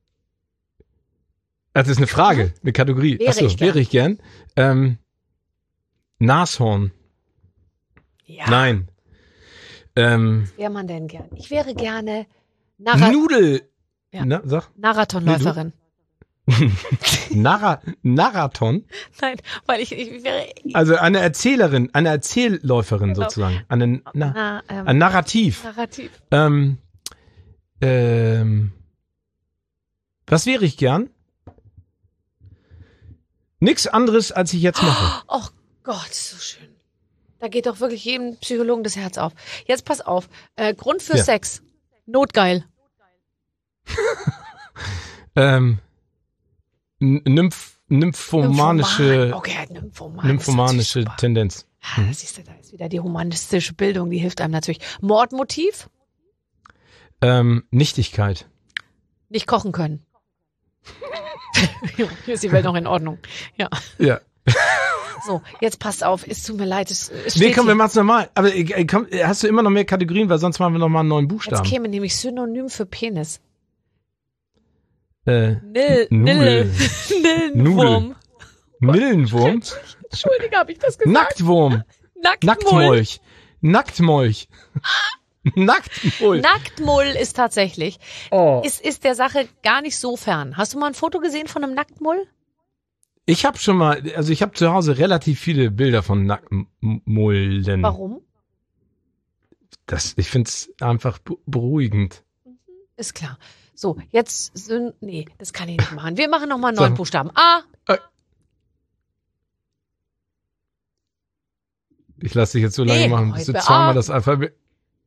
Das ist eine Frage, eine Kategorie. Wäre Achso, ich gern. wäre ich gern. Ähm, Nashorn. Ja. Nein. Ähm, Wäre man denn gern? Ich wäre gerne Narra Nudel. Ja. Na, sag. Marathonläuferin. Narra Narraton? Nein, weil ich, ich wäre... Also eine Erzählerin, eine Erzählläuferin Genau. sozusagen. Eine, na, Na, ähm, ein Narrativ. Narrativ. Ähm, ähm, was wäre ich gern? Nix anderes, als ich jetzt mache. Oh Gott, so schön. Da geht doch wirklich jedem Psychologen das Herz auf. Jetzt pass auf. Äh, Grund für Ja. Sex. Notgeil. Ähm, n- Nymph, nymphomanische, Nymphoman. Okay, Nymphoman. nymphomanische ist natürlich super. Tendenz. Ah, siehst du, da ist wieder die humanistische Bildung, die hilft einem natürlich. Mordmotiv? Ähm, Nichtigkeit. Nicht kochen können. Hier ist die Welt noch in Ordnung. Ja. Ja. So, jetzt passt auf. Es tut mir leid. Es, es Nee, steht komm, wir hier. machen's normal. Aber äh, komm, hast du immer noch mehr Kategorien, weil sonst machen wir noch mal einen neuen Jetzt Buchstaben. käme nämlich Synonym für Penis. Äh, Nil, Nudel. Nil, Nillenwurm. Millenwurm. Entschuldige, habe ich das gesagt? Nacktwurm. Nacktmull. Nacktmolch. Nacktmolch. Nacktmull. Nacktmull ist tatsächlich, Oh. ist, ist der Sache gar nicht so fern. Hast du mal ein Foto gesehen von einem Nacktmull? Ich habe schon mal, also ich habe zu Hause relativ viele Bilder von Nacktmullen. Warum? Das, ich find's einfach be- beruhigend. Ist klar. So, jetzt, Syn nee, das kann ich nicht machen. Wir machen nochmal einen So. neuen Buchstaben. A. Ich lasse dich jetzt so lange Nee, machen, bis du heute zweimal A. das Alphabet.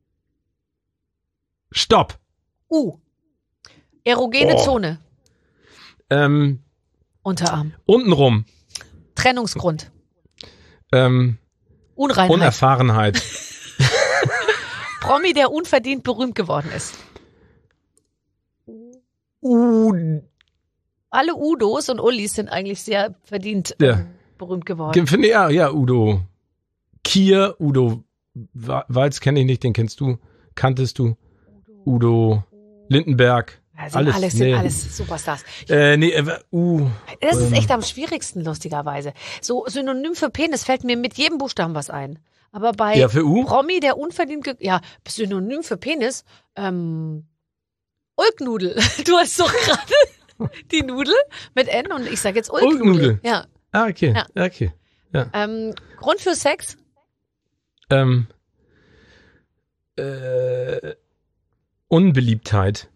Stopp! U. Erogene Oh. Zone. Ähm, Unterarm. untenrum. Trennungsgrund. Ähm, Unreinheit. Unerfahrenheit. Promi, der unverdient berühmt geworden ist. U. Alle Udos und Ullis sind eigentlich sehr verdient Ja. ähm, berühmt geworden. Finde ja, ja, Udo. Kier, Udo Wa- Walz kenne ich nicht, den kennst du. Kanntest du? Udo Lindenberg. Ja, sind alles, alles, sind nee. alles Superstars. Äh, nee, äh, U. Das ist ähm, echt am schwierigsten, lustigerweise. So Synonym für Penis fällt mir mit jedem Buchstaben was ein. Aber bei Ja, für U? Promi, der unverdient, ge ja, Synonym für Penis, ähm, Ulknudel. Du hast doch gerade die Nudel mit N und ich sage jetzt Ulknudel. Ulknudel. Ja. Ah, okay. Ja. Okay. Ähm, Grund für Sex? Ähm, äh, Unbeliebtheit.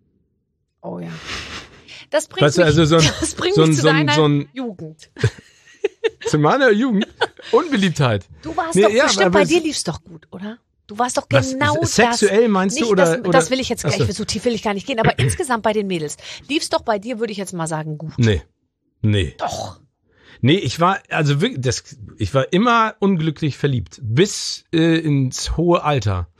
Oh ja. Das bringt Weißt du, mich, also so ein- das bringt so ein- mich zu so ein- deiner so ein- Jugend. Zu meiner Jugend. Unbeliebtheit. Du warst Nee, doch ja, bestimmt, aber bei es- dir lief's doch gut, oder? Du warst doch Was, genau das. sexuell meinst du, Nicht, oder- das, oder- das will ich jetzt Ach gleich, so. so tief will ich gar nicht gehen, aber insgesamt bei den Mädels. Lief's doch bei dir, würde ich jetzt mal sagen, gut. Nee. Nee. Doch. Nee, ich war, also wirklich, das, ich war immer unglücklich verliebt. Bis äh, ins hohe Alter.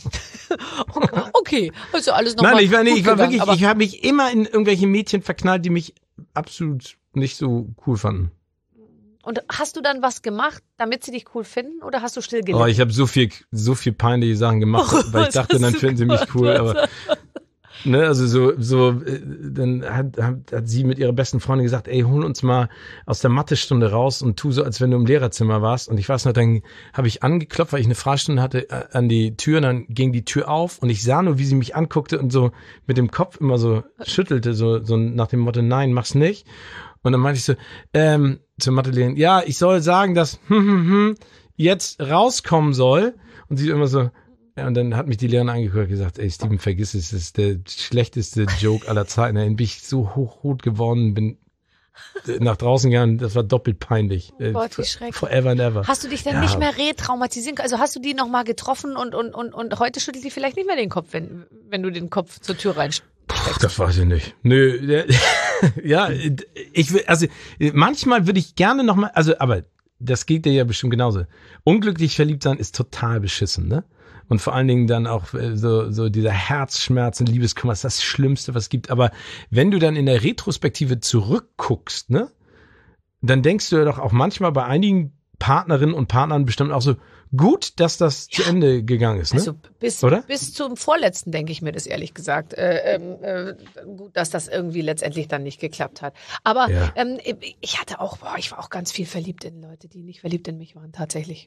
Okay, also alles noch Nein, mal ich war, nee, gut ich war gegangen, wirklich, aber ich habe mich immer in irgendwelche Mädchen verknallt, die mich absolut nicht so cool fanden. Und hast du dann was gemacht, damit sie dich cool finden, oder hast du still Oh, gelebt? ich habe so viel, so viel peinliche Sachen gemacht, weil ich Was dachte, hast dann du finden sie mich gemacht? cool, aber ne, also so, so, äh, dann hat, hat, hat sie mit ihrer besten Freundin gesagt, ey, hol uns mal aus der Mathestunde raus und tu so, als wenn du im Lehrerzimmer warst. Und ich weiß noch, dann habe ich angeklopft, weil ich eine Freistunde hatte, äh, an die Tür, und dann ging die Tür auf und ich sah nur, wie sie mich anguckte und so mit dem Kopf immer so schüttelte, so, so nach dem Motto, nein, mach's nicht. Und dann meinte ich so, ähm, zur Mathelehrerin, ja, ich soll sagen, dass hm, hm, hm, jetzt rauskommen soll. Und sie immer so, ja, und dann hat mich die Lehrerin angeguckt und gesagt, ey, Steven, vergiss es, das ist der schlechteste Joke aller Zeiten. Dann bin ich so hochrot geworden, bin nach draußen gegangen, das war doppelt peinlich. Oh Gott, wie schrecklich. Forever and ever. Hast du dich denn Ja. nicht mehr retraumatisieren können? Also hast du die nochmal getroffen und, und, und, und heute schüttelt die vielleicht nicht mehr den Kopf, wenn, wenn du den Kopf zur Tür reinsteckst? Puh, das weiß ich nicht. Nö, der- ja, ich will, also manchmal würde ich gerne nochmal, also, aber das geht dir ja bestimmt genauso. Unglücklich verliebt sein ist total beschissen, ne? Und vor allen Dingen dann auch äh, so, so dieser Herzschmerz und Liebeskummer ist das Schlimmste, was es gibt. Aber wenn du dann in der Retrospektive zurückguckst, ne, dann denkst du ja doch auch manchmal bei einigen Partnerinnen und Partnern bestimmt auch so, gut, dass das zu Ende gegangen ist, ne? Also bis, Oder? bis zum vorletzten denke ich mir das ehrlich gesagt. Äh, ähm, äh, gut, dass das irgendwie letztendlich dann nicht geklappt hat. Aber Ja. ähm, ich hatte auch, boah, ich war auch ganz viel verliebt in Leute, die nicht verliebt in mich waren, tatsächlich.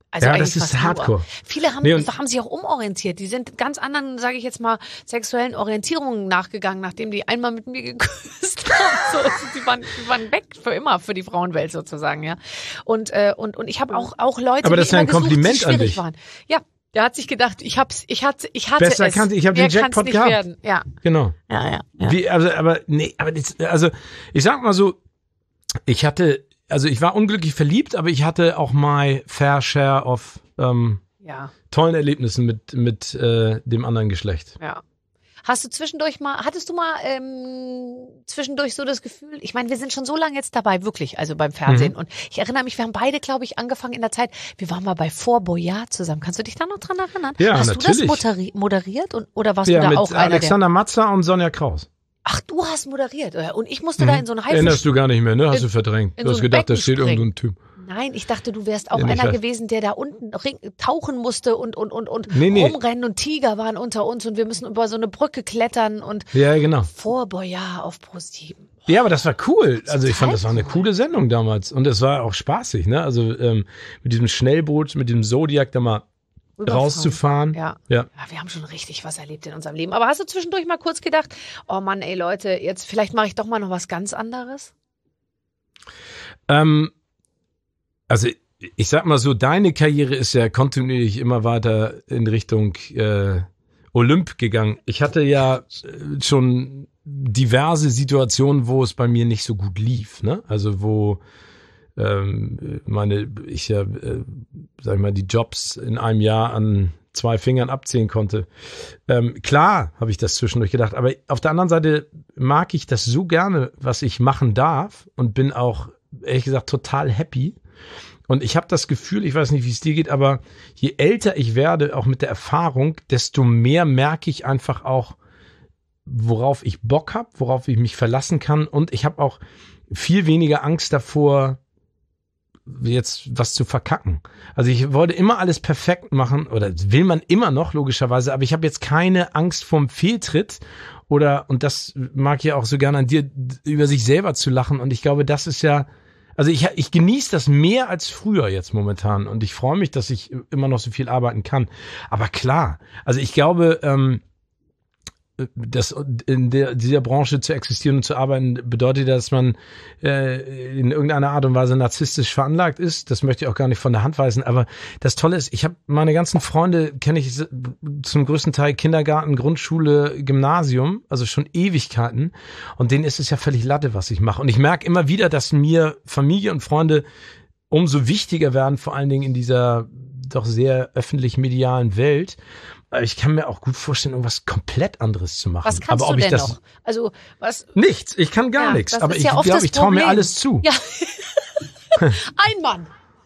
Also ja, eigentlich das ist fast Hardcore. Nur. Viele haben, Nee, und- haben sich auch umorientiert. Die sind ganz anderen, sage ich jetzt mal, sexuellen Orientierungen nachgegangen, nachdem die einmal mit mir geküsst haben. So, also die, waren, die waren weg für immer, für die Frauenwelt sozusagen, ja. Und, äh, und, und ich habe auch, auch Leute, Aber das die ist ja immer ein Kompliment gesucht, die an schwierig dich. waren. Ja, der hat sich gedacht, ich hab's, ich hatte, ich hatte Besser es. kannte ich, ich habe den Mehr kann's Jackpot nicht gehabt. werden. Ja, Genau. ja, ja. ja. Wie, also, aber, nee, aber, das, also, ich sag mal so, ich hatte, also ich war unglücklich verliebt, aber ich hatte auch my fair share of, ähm, ja. tollen Erlebnissen mit, mit, äh, dem anderen Geschlecht. Ja. Hast du zwischendurch mal, hattest du mal ähm, zwischendurch so das Gefühl, ich meine, wir sind schon so lange jetzt dabei, wirklich, also beim Fernsehen. Mhm. Und ich erinnere mich, wir haben beide, glaube ich, angefangen in der Zeit, wir waren mal bei Fort Boyard zusammen. Kannst du dich da noch dran erinnern? Ja, Hast natürlich. du das moderi- moderiert und, oder warst Ja, du da mit auch einer der... Alexander Matzer und Sonja Kraus. Ach, du hast moderiert. oder? Und ich musste da in so einen Haifisch... Erinnerst du gar nicht mehr, ne? Hast in- du verdrängt. in Du so hast ein gedacht, da Becken steht springen. irgendein Typ. Nein, ich dachte, du wärst auch Ja, nicht einer schlecht. gewesen, der da unten ring, tauchen musste und, und, und, und Nee, nee. rumrennen und Tiger waren unter uns und wir müssen über so eine Brücke klettern und Ja, genau. Fort Boyard auf ProSieben. Ja, aber das war cool. Also ich fand, das war eine cool. coole Sendung damals. Und es war auch spaßig, ne? Also ähm, mit diesem Schnellboot, mit dem Zodiac da mal Rüberfahren. rauszufahren. Ja. Ja. Ja, wir haben schon richtig was erlebt in unserem Leben. Aber hast du zwischendurch mal kurz gedacht, oh Mann, ey Leute, jetzt vielleicht mache ich doch mal noch was ganz anderes? Ähm, also ich sag mal so, deine Karriere ist ja kontinuierlich immer weiter in Richtung äh, Olymp gegangen. Ich hatte ja äh, schon diverse Situationen, wo es bei mir nicht so gut lief, ne? Also wo ähm, meine, ich ja, äh, sag ich mal, die Jobs in einem Jahr an zwei Fingern abzählen konnte. Ähm, klar habe ich das zwischendurch gedacht, aber auf der anderen Seite mag ich das so gerne, was ich machen darf und bin auch, ehrlich gesagt, total happy. Und ich habe das Gefühl, ich weiß nicht, wie es dir geht, aber je älter ich werde, auch mit der Erfahrung, desto mehr merke ich einfach auch, worauf ich Bock habe, worauf ich mich verlassen kann. Und ich habe auch viel weniger Angst davor, jetzt was zu verkacken. Also ich wollte immer alles perfekt machen, oder will man immer noch, logischerweise, aber ich habe jetzt keine Angst vorm Fehltritt oder, und das mag ich auch so gerne an dir, über sich selber zu lachen. Und ich glaube, das ist ja, also ich, ich genieße das mehr als früher jetzt momentan und ich freue mich, dass ich immer noch so viel arbeiten kann. Aber klar, also ich glaube, ähm, das in der, dieser Branche zu existieren und zu arbeiten, bedeutet, dass man äh, in irgendeiner Art und Weise narzisstisch veranlagt ist. Das möchte ich auch gar nicht von der Hand weisen. Aber das Tolle ist, ich habe meine ganzen Freunde, kenne ich zum größten Teil Kindergarten, Grundschule, Gymnasium, also schon Ewigkeiten. Und denen ist es ja völlig Latte, was ich mache. Und ich merke immer wieder, dass mir Familie und Freunde umso wichtiger werden, vor allen Dingen in dieser doch sehr öffentlich-medialen Welt. Ich kann mir auch gut vorstellen, irgendwas komplett anderes zu machen. Was kannst aber ob du ich denn das noch? Also, was? Nichts, ich kann gar Ja, nichts. das Aber ist ich ja oft glaube, das ich traue mir Problem. alles zu. Ja. Ein Mann.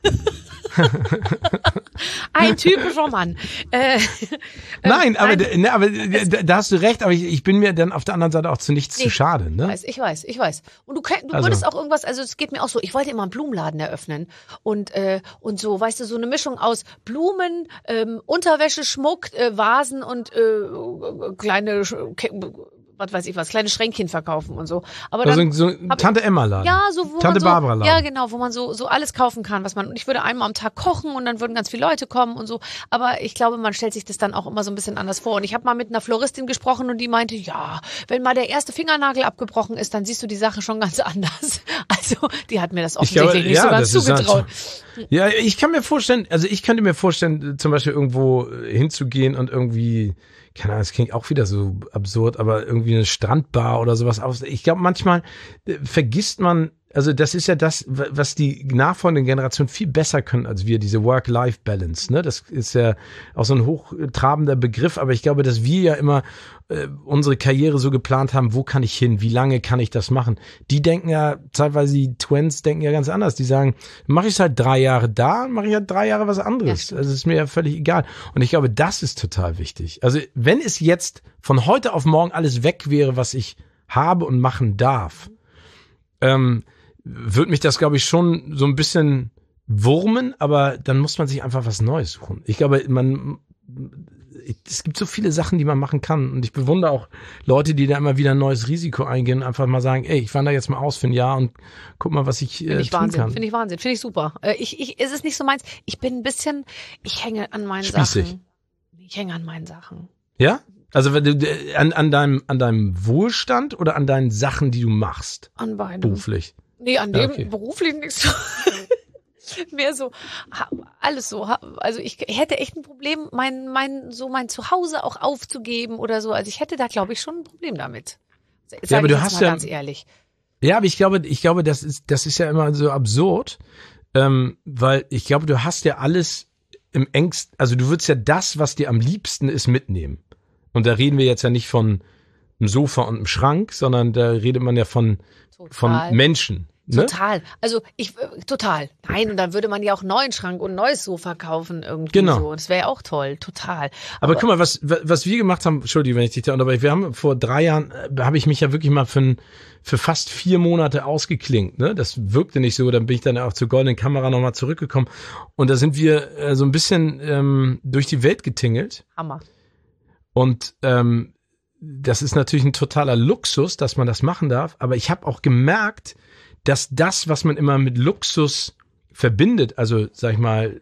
Ein typischer Mann. Äh, Nein, aber, nein. ne, aber da, da hast du recht, aber ich, ich bin mir dann auf der anderen Seite auch zu nichts Nee, zu schade. Ne? Ich weiß, ich weiß, ich weiß. Und du, kenn- du Also- würdest auch irgendwas, also es geht mir auch so, ich wollte immer einen Blumenladen eröffnen und äh, und so, weißt du, so eine Mischung aus Blumen, ähm, Unterwäsche, Schmuck, äh, Vasen und äh, kleine, Sch- Ke- was weiß ich was, kleine Schränkchen verkaufen und so. Aber dann Also so ein hab- Tante Emma Laden. ja, so wo Tante man so, Barbara Laden. ja genau, wo man so so alles kaufen kann, was man. Und ich würde einmal am Tag kochen und dann würden ganz viele Leute kommen und so. Aber ich glaube, man stellt sich das dann auch immer so ein bisschen anders vor. Und ich habe mal mit einer Floristin gesprochen und die meinte, ja, wenn mal der erste Fingernagel abgebrochen ist, dann siehst du die Sache schon ganz anders. Also die hat mir das Ich glaube, offensichtlich nicht ja, so ganz das ist zugetraut. Ja, ich kann mir vorstellen, also ich könnte mir vorstellen, zum Beispiel irgendwo hinzugehen und irgendwie, keine Ahnung, das klingt auch wieder so absurd, aber irgendwie eine Strandbar oder sowas aus. Ich glaube, manchmal äh, vergisst man, also das ist ja das, wa- was die nachfolgenden Generationen viel besser können als wir, diese Work-Life-Balance. Ne? Das ist ja auch so ein hochtrabender Begriff, aber ich glaube, dass wir ja immer äh, unsere Karriere so geplant haben, wo kann ich hin, wie lange kann ich das machen. Die denken ja, teilweise die Twins denken ja ganz anders. Die sagen, mache ich es halt drei Jahre da, mache ich halt drei Jahre was Ja, anderes. stimmt. Also ist mir ja völlig egal. Und ich glaube, das ist total wichtig. Also wenn es jetzt von heute auf morgen alles weg wäre, was ich habe und machen darf, ähm, würde mich das, glaube ich, schon so ein bisschen wurmen, aber dann muss man sich einfach was Neues suchen. Ich glaube, man, es gibt so viele Sachen, die man machen kann. Und ich bewundere auch Leute, die da immer wieder ein neues Risiko eingehen und einfach mal sagen, ey, ich wandere jetzt mal aus für ein Jahr und guck mal, was ich, äh, Finde ich tun Wahnsinn, kann. finde ich Wahnsinn, finde ich super. Äh, ich, ich, ist es nicht so meins. Ich bin ein bisschen, ich hänge an meinen Spießig. Sachen. Ich hänge an meinen Sachen. Ja? Also wenn du, äh, an, an, deinem, an deinem Wohlstand oder an deinen Sachen, die du machst? An beiden. Beruflich? Nee, an Ja, dem okay. beruflich nichts. Mehr so, ha, alles so. Ha, also ich hätte echt ein Problem, mein, mein, so mein Zuhause auch aufzugeben oder so. Also ich hätte da, glaube ich, schon ein Problem damit. Sag Ja, aber ich du jetzt hast mal ja- ganz ehrlich. Ja, aber ich glaube, ich glaube, das ist, das ist ja immer so absurd, ähm, weil ich glaube, du hast ja alles im engsten, also du würdest ja das, was dir am liebsten ist, mitnehmen. Und da reden wir jetzt ja nicht von einem Sofa und einem Schrank, sondern da redet man ja von, von Total. Menschen. Ne? Total. Also ich äh, total. Nein, und dann würde man ja auch einen neuen Schrank und ein neues Sofa kaufen irgendwie Genau. so. Das wäre ja auch toll, total. Aber guck mal, was, was wir gemacht haben, Entschuldigung, wenn ich dich da unterbreche, wir haben vor drei Jahren, äh, habe ich mich ja wirklich mal für, ein, für fast vier Monate ausgeklinkt. Ne? Das wirkte nicht so, dann bin ich dann auch zur goldenen Kamera nochmal zurückgekommen. Und da sind wir äh, so ein bisschen ähm, durch die Welt getingelt. Hammer. Und ähm, das ist natürlich ein totaler Luxus, dass man das machen darf. Aber ich habe auch gemerkt, dass das, was man immer mit Luxus verbindet, also sag ich mal,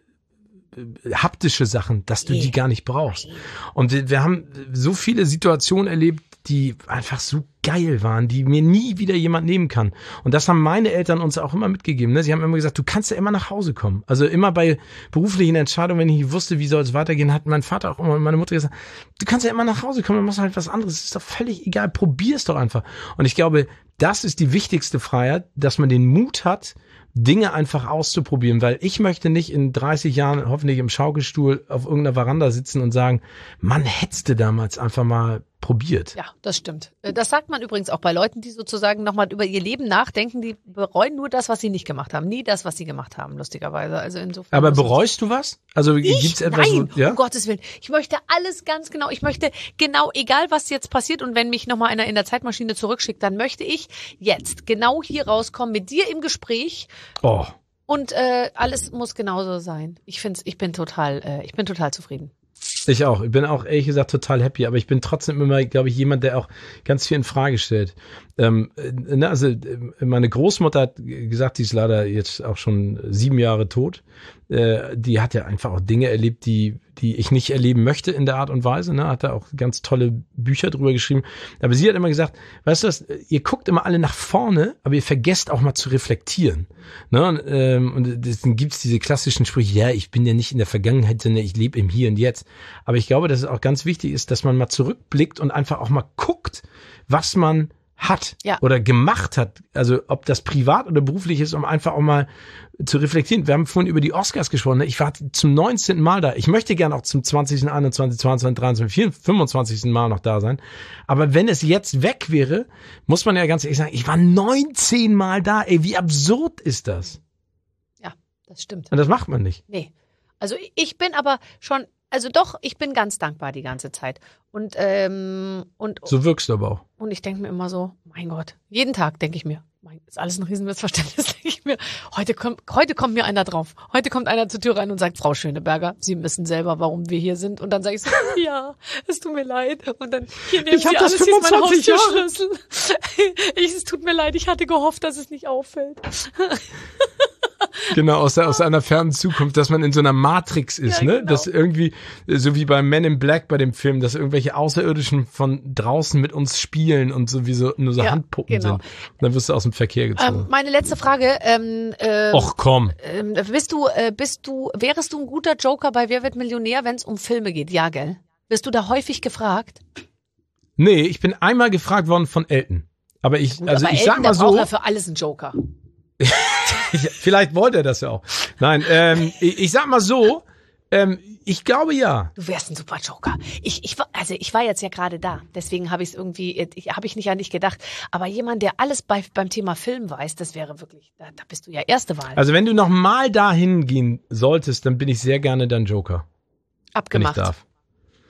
äh, haptische Sachen, dass du Nee. die gar nicht brauchst. Und wir, wir haben so viele Situationen erlebt, die einfach so geil waren, die mir nie wieder jemand nehmen kann. Und das haben meine Eltern uns auch immer mitgegeben. Ne? Sie haben immer gesagt, du kannst ja immer nach Hause kommen. Also immer bei beruflichen Entscheidungen, wenn ich nicht wusste, wie soll es weitergehen, hat mein Vater auch immer und meine Mutter gesagt, du kannst ja immer nach Hause kommen, du machst halt was anderes. Ist doch völlig egal, probier's doch einfach. Und ich glaube, das ist die wichtigste Freiheit, dass man den Mut hat, Dinge einfach auszuprobieren, weil ich möchte nicht in dreißig Jahren hoffentlich im Schaukelstuhl auf irgendeiner Veranda sitzen und sagen, Mann, hättest du damals einfach mal probiert. Ja, das stimmt. Äh, Das sagt man übrigens auch bei Leuten, die sozusagen nochmal über ihr Leben nachdenken, die bereuen nur das, was sie nicht gemacht haben. Nie das, was sie gemacht haben, lustigerweise. Also insofern. Aber muss man- bereust du was? Also Ich? gibt's etwas, Nein, wo, ja? um Gottes Willen. Ich möchte alles ganz genau. Ich möchte genau, egal was jetzt passiert und wenn mich nochmal einer in der Zeitmaschine zurückschickt, dann möchte ich jetzt genau hier rauskommen mit dir im Gespräch Oh, und äh, alles muss genauso sein. Ich find's, ich bin total, äh, ich bin total zufrieden. ich auch. Ich bin auch ehrlich gesagt total happy, aber ich bin trotzdem immer, glaube ich, jemand, der auch ganz viel in Frage stellt. Ähm, äh, ne, also äh, meine Großmutter hat gesagt, die ist leider jetzt auch schon sieben Jahre tot. Äh, die hat ja einfach auch Dinge erlebt, die die ich nicht erleben möchte in der Art und Weise. Ne? Hat da auch ganz tolle Bücher drüber geschrieben. Aber sie hat immer gesagt, weißt du was, ihr guckt immer alle nach vorne, aber ihr vergesst auch mal zu reflektieren. Ne? Und, ähm, und das, dann gibt's diese klassischen Sprüche, ja, ich bin ja nicht in der Vergangenheit, sondern ich lebe im Hier und Jetzt. Aber ich glaube, dass es auch ganz wichtig ist, dass man mal zurückblickt und einfach auch mal guckt, was man hat Ja. oder gemacht hat, also ob das privat oder beruflich ist, um einfach auch mal zu reflektieren. Wir haben vorhin über die Oscars gesprochen. Ne? Ich war zum neunzehnten Mal da. Ich möchte gerne auch zum zwanzigsten, einundzwanzigsten, zweiundzwanzigsten, dreiundzwanzigsten, fünfundzwanzigsten Mal noch da sein. Aber wenn es jetzt weg wäre, muss man ja ganz ehrlich sagen, ich war neunzehn Mal da. Ey, wie absurd ist das? Ja, das stimmt. Und das macht man nicht. Nee. Also ich bin aber schon, also doch, ich bin ganz dankbar die ganze Zeit. Und, ähm, und, So wirkst du aber auch. und ich denke mir immer so, mein Gott, jeden Tag denke ich mir, mein, ist alles ein Riesenmissverständnis, denke ich mir. Heute kommt, heute kommt mir einer drauf. Heute kommt einer zur Tür rein und sagt, Frau Schöneberger, Sie wissen selber, warum wir hier sind. Und dann sage ich so, ja, es tut mir leid. Und dann, hier nehmen Ich hab Sie das alles, hier ist mein fünfundzwanzig Jahre. Haustürschlüssel. Ich, es tut mir leid, ich hatte gehofft, dass es nicht auffällt. Genau, aus, der, aus einer fernen Zukunft, dass man in so einer Matrix ist, Ja, ne? genau. Dass irgendwie, so wie bei Men in Black bei dem Film, dass irgendwelche Außerirdischen von draußen mit uns spielen und sowieso nur so Ja, Handpuppen genau. sind. Dann wirst du aus dem Verkehr gezogen. Ähm, meine letzte Frage, ähm, äh, Och komm. ähm, bist du, äh, bist du, wärest du ein guter Joker bei Wer wird Millionär, wenn es um Filme geht? Ja, gell? Wirst du da häufig gefragt? Nee, ich bin einmal gefragt worden von Elton. Aber ich, Gut, also aber ich Elton, sag mal der braucht so, ja für alles einen Joker. vielleicht wollte er das ja auch. Nein, ähm, ich, ich sag mal so, ähm, ich glaube ja. Du wärst ein super Joker. Ich, ich war, also ich war jetzt ja gerade da, deswegen habe ich es irgendwie, ich, habe ich nicht an dich gedacht. Aber jemand, der alles bei, beim Thema Film weiß, das wäre wirklich, da, da bist du ja erste Wahl. Also wenn du noch mal dahin gehen solltest, dann bin ich sehr gerne dein Joker, wenn ich Abgemacht. darf.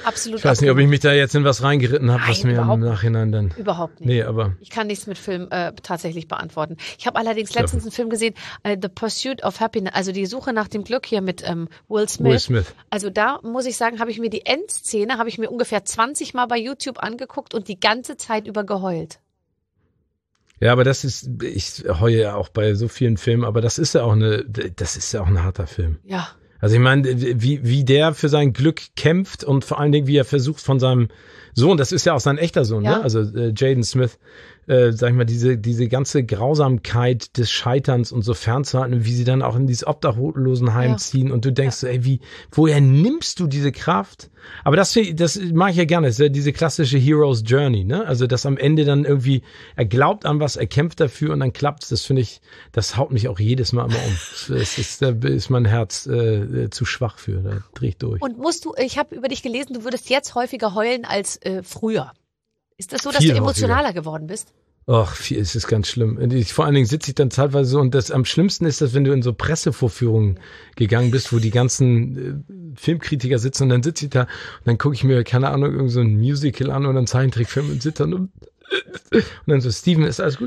absolut. Ich weiß nicht, ob ich mich da jetzt in was reingeritten habe, was mir im Nachhinein dann... Überhaupt nicht. Nee, aber... Ich kann nichts mit Film äh, tatsächlich beantworten. Ich habe allerdings letztens einen Film gesehen, äh, The Pursuit of Happiness, also die Suche nach dem Glück hier mit ähm, Will Smith. Will Smith. Also da muss ich sagen, habe ich mir die Endszene, habe ich mir ungefähr zwanzig Mal bei YouTube angeguckt und die ganze Zeit über geheult. Ja, aber das ist, ich heule ja auch bei so vielen Filmen, aber das ist ja auch eine, das ist ja auch ein harter Film. Ja. Also ich meine, wie, wie der für sein Glück kämpft und vor allen Dingen, wie er versucht von seinem Sohn, das ist ja auch sein echter Sohn, ja. ne? Also äh, Jaden Smith, äh, sag ich mal, diese, diese ganze Grausamkeit des Scheiterns und so fernzuhalten, wie sie dann auch in dieses Obdachlosenheim ja. ziehen und du denkst ja. so, ey, wie, woher nimmst du diese Kraft? Aber das, das mag ich ja gerne, das ist ja diese klassische Hero's Journey, ne? Also, dass am Ende dann irgendwie, er glaubt an was, er kämpft dafür und dann klappt's, das finde ich, das haut mich auch jedes Mal immer um. Das ist, da ist mein Herz äh, zu schwach für, da dreh ich durch. Und musst du, ich habe über dich gelesen, du würdest jetzt häufiger heulen als äh, früher. Ist das so, dass Viel du emotionaler häufiger. geworden bist? Ach, es ist ganz schlimm. Ich, vor allen Dingen sitze ich dann zeitweise so und das am schlimmsten ist, dass wenn du in so Pressevorführungen gegangen bist, wo die ganzen äh, Filmkritiker sitzen und dann sitze ich da und dann gucke ich mir, keine Ahnung, irgend so ein Musical an oder einen Zeichentrickfilm und sitze dann und, und dann so, Steven, ist alles gut?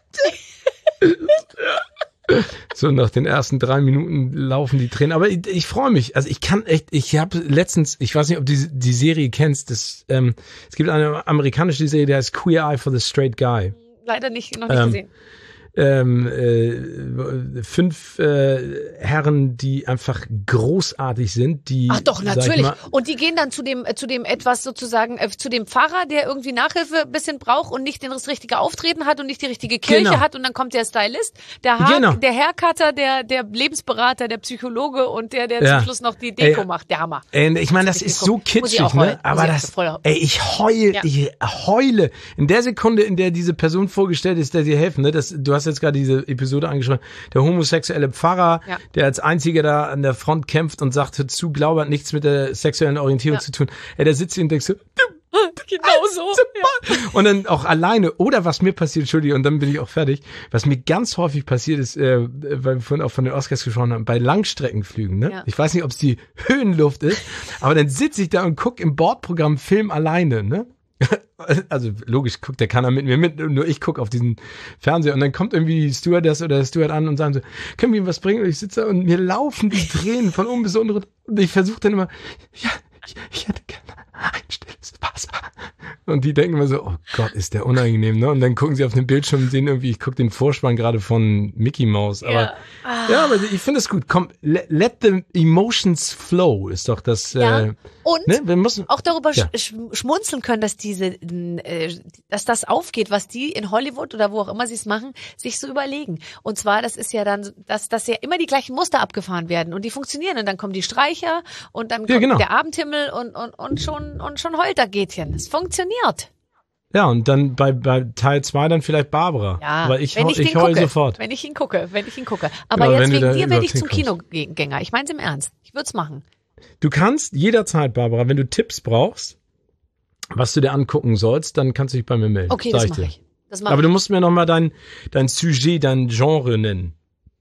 So nach den ersten drei Minuten laufen die Tränen. Aber ich, ich freue mich. Also ich kann echt, ich habe letztens, ich weiß nicht, ob du die, die Serie kennst, das, ähm, es gibt eine amerikanische Serie, die heißt Queer Eye for the Straight Guy. Leider nicht, noch nicht ähm, gesehen. Ähm, äh, fünf äh, Herren, die einfach großartig sind, die Ach doch, sag ich natürlich. mal, Und die gehen dann zu dem äh, zu dem etwas sozusagen äh, zu dem Pfarrer, der irgendwie Nachhilfe ein bisschen braucht und nicht das richtige Auftreten hat und nicht die richtige Kirche Genau. hat und dann kommt der Stylist, der Haar, Genau. der Haircutter, der der Lebensberater, der Psychologe und der der Ja. zum Schluss noch die Deko Ey, macht, der Hammer. Ey, ich meine, das ist so Muss ich kitschig, auch heulen. ne? Aber Muss ich das, auch voll- ey, ich heul, Ja. ich heule. In der Sekunde, in der diese Person vorgestellt ist, der dir helfen, ne? Das, du hast jetzt gerade diese Episode angesprochen. Der homosexuelle Pfarrer, Ja. der als einziger da an der Front kämpft und sagt, hör zu, Glaube hat nichts mit der sexuellen Orientierung Ja. zu tun. Ey, der sitzt hier und denkt so, Genau so. Ja. und dann auch alleine, oder was mir passiert, Entschuldigung, und dann bin ich auch fertig, was mir ganz häufig passiert ist, äh, weil wir vorhin auch von den Oscars gesprochen haben, bei Langstreckenflügen, ne? Ja. Ich weiß nicht, ob es die Höhenluft ist, aber dann sitze ich da und gucke im Bordprogramm Film alleine, ne? Also logisch guckt der keiner mit mir mit, nur ich gucke auf diesen Fernseher und dann kommt irgendwie die Stewardess oder der Steward an und sagen so, können wir ihm was bringen? Und ich sitze da und mir laufen die Tränen von oben bis unten und ich versuche dann immer, ja, ich, ich hätte gerne ein stilles Wasser. Und die denken immer so, oh Gott, ist der unangenehm, ne? Und dann gucken sie auf den Bildschirm und sehen irgendwie, ich gucke den Vorspann gerade von Mickey Mouse. Aber Ja. ja, ja aber ich finde es gut. Komm, let, let the emotions flow ist doch das. Ja. Äh, Und ne? Wir müssen auch darüber Ja. sch schmunzeln können, dass diese, äh, dass das aufgeht, was die in Hollywood oder wo auch immer sie es machen, sich so überlegen. Und zwar, das ist ja dann, dass, dass ja immer die gleichen Muster abgefahren werden und die funktionieren und dann kommen die Streicher und dann kommt Ja, genau. der Abendhimmel und, und, und schon, und schon heult der Gätchen. Es funktioniert. Ja, und dann bei, bei Teil zwei dann vielleicht Barbara. Ja, Aber ich, wenn heu- ich, ich den heul gucke, sofort. wenn ich ihn gucke, wenn ich ihn gucke. Aber Genau, jetzt wenn du wegen da dir werde ich zum überhaupt Kinogänger. Ich meine es im Ernst. Ich würde es machen. Du kannst jederzeit, Barbara, wenn du Tipps brauchst, was du dir angucken sollst, dann kannst du dich bei mir melden. Okay, Sag das ich mache dir. ich. Das mache Aber ich. du musst mir nochmal dein, dein Sujet, dein Genre nennen.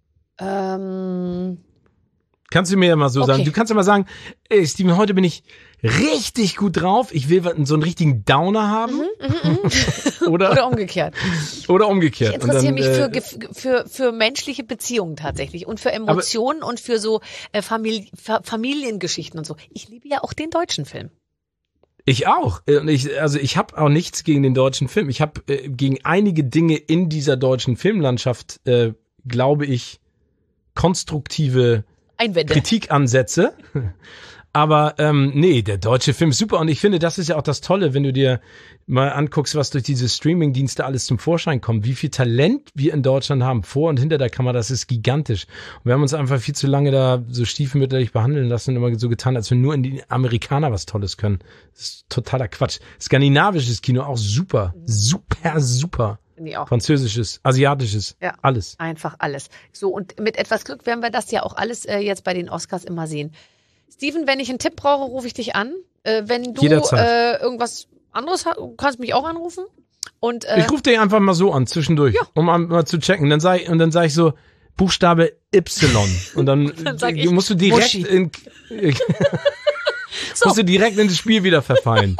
Ähm, Kannst du mir ja mal so Okay. sagen. Du kannst ja mal sagen, ey, Steven, heute bin ich richtig gut drauf. Ich will so einen richtigen Downer haben. oder, oder umgekehrt. oder Ich umgekehrt. Und interessiere dann, mich für, äh, gef- für, für menschliche Beziehungen tatsächlich und für Emotionen und für so äh, Famili Fa Familiengeschichten und so. Ich liebe ja auch den deutschen Film. Ich auch. Und Ich, also ich habe auch nichts gegen den deutschen Film. Ich habe äh, gegen einige Dinge in dieser deutschen Filmlandschaft, äh, glaube ich, konstruktive Einwände. Kritikansätze. Aber ähm, nee, der deutsche Film ist super. Und ich finde, das ist ja auch das Tolle, wenn du dir mal anguckst, was durch diese Streaming-Dienste alles zum Vorschein kommt. Wie viel Talent wir in Deutschland haben, vor und hinter der Kamera, das ist gigantisch. Und wir haben uns einfach viel zu lange da so stiefmütterlich behandeln lassen und immer so getan, als wenn nur in die Amerikaner was Tolles können. Das ist totaler Quatsch. Skandinavisches Kino auch super. Super, super. Finde ich auch. Französisches, asiatisches, Ja. alles. Einfach alles. So, und mit etwas Glück werden wir das ja auch alles äh, jetzt bei den Oscars immer sehen. Steven, wenn ich einen Tipp brauche, rufe ich dich an. Äh, wenn du Jederzeit. äh, irgendwas anderes hast, kannst mich auch anrufen. Und äh, Ich rufe dich einfach mal so an, zwischendurch, Ja. um mal, mal zu checken. Dann sag ich, und dann sage ich so, Buchstabe Y. Und dann, Dann sag ich, musst du direkt Muschi. in, So. Musst du direkt in das Spiel wieder verfallen.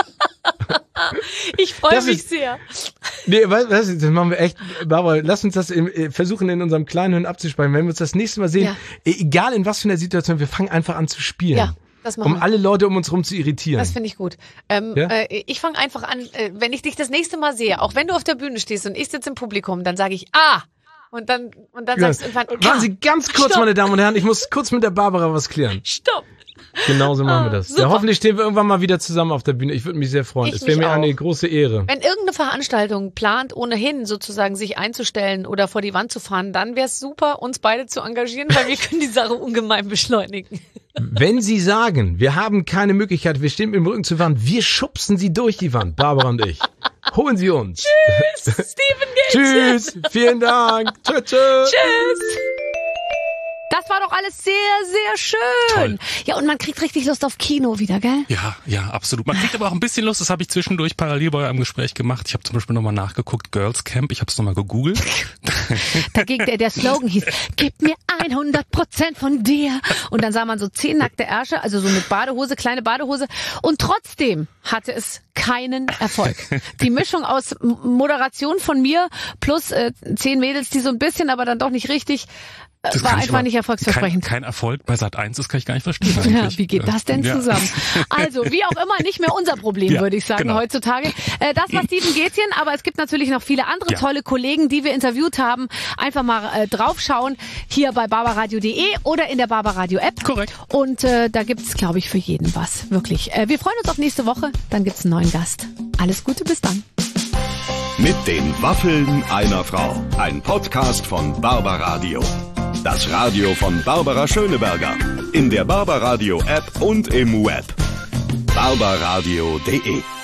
Ich freue Das mich ist- sehr. Nee, weißt du, das machen wir echt, Barbara, lass uns das im, äh, versuchen in unserem kleinen Hirn abzuspeichern. Wenn wir uns das nächste Mal sehen, Ja. äh, egal in was für einer Situation, wir fangen einfach an zu spielen. Ja, das machen Um wir. alle Leute um uns rum zu irritieren. Das finde ich gut. Ähm, Ja? äh, ich fange einfach an, äh, wenn ich dich das nächste Mal sehe, auch wenn du auf der Bühne stehst und ich sitze im Publikum, dann sage ich ah und dann und dann Ja. sagst du irgendwann Warten ah. Sie ganz kurz, Stopp. meine Damen und Herren, ich muss kurz mit der Barbara was klären. Stopp. Genauso machen wir das. super. Ja, hoffentlich stehen wir irgendwann mal wieder zusammen auf der Bühne. Ich würde mich sehr freuen. Ich Es wäre mich mir eine auch. große Ehre. Wenn irgendeine Veranstaltung plant, ohnehin sozusagen sich einzustellen oder vor die Wand zu fahren, dann wäre es super, uns beide zu engagieren, weil wir können die Sache ungemein beschleunigen. Wenn Sie sagen, wir haben keine Möglichkeit, wir stehen mit dem Rücken zur Wand, wir schubsen Sie durch die Wand, Barbara und ich. Holen Sie uns. Steven geht's. Tschüss, vielen Dank. Tschüss. Tschüss. Das war doch alles sehr, sehr schön. Toll. Ja, und man kriegt richtig Lust auf Kino wieder, gell? Ja, ja, absolut. Man kriegt aber auch ein bisschen Lust, das habe ich zwischendurch parallel bei eurem Gespräch gemacht. Ich habe zum Beispiel nochmal nachgeguckt, Girls Camp, ich habe es nochmal gegoogelt. Dagegen der, der Slogan hieß, gib mir hundert Prozent von dir. Und dann sah man so zehn nackte Ärsche, also so mit Badehose, kleine Badehose. Und trotzdem hatte es keinen Erfolg. Die Mischung aus M- Moderation von mir plus äh, zehn Mädels, die so ein bisschen, aber dann doch nicht richtig, äh, Das war kann ich einfach aber- nicht erfolgsversprechend. Kein, kein Erfolg bei Sat eins, das kann ich gar nicht verstehen Ja, eigentlich. wie geht das denn Ja. zusammen? Also, wie auch immer, nicht mehr unser Problem, Ja, würde ich sagen, genau. heutzutage. Äh, das war Steven Gätjen, aber es gibt natürlich noch viele andere Ja. tolle Kollegen, die wir interviewt haben. Einfach mal äh, draufschauen, hier bei barbaradio punkt de oder in der Barbaradio App. Korrekt. Und äh, da gibt's, glaube ich, für jeden was. Wirklich. Äh, wir freuen uns auf nächste Woche, dann gibt's einen neuen Gast. Alles Gute, bis dann. Mit den Waffeln einer Frau. Ein Podcast von Barbaradio. Das Radio von Barbara Schöneberger. In der Barbaradio App und im Web. barbaradio punkt de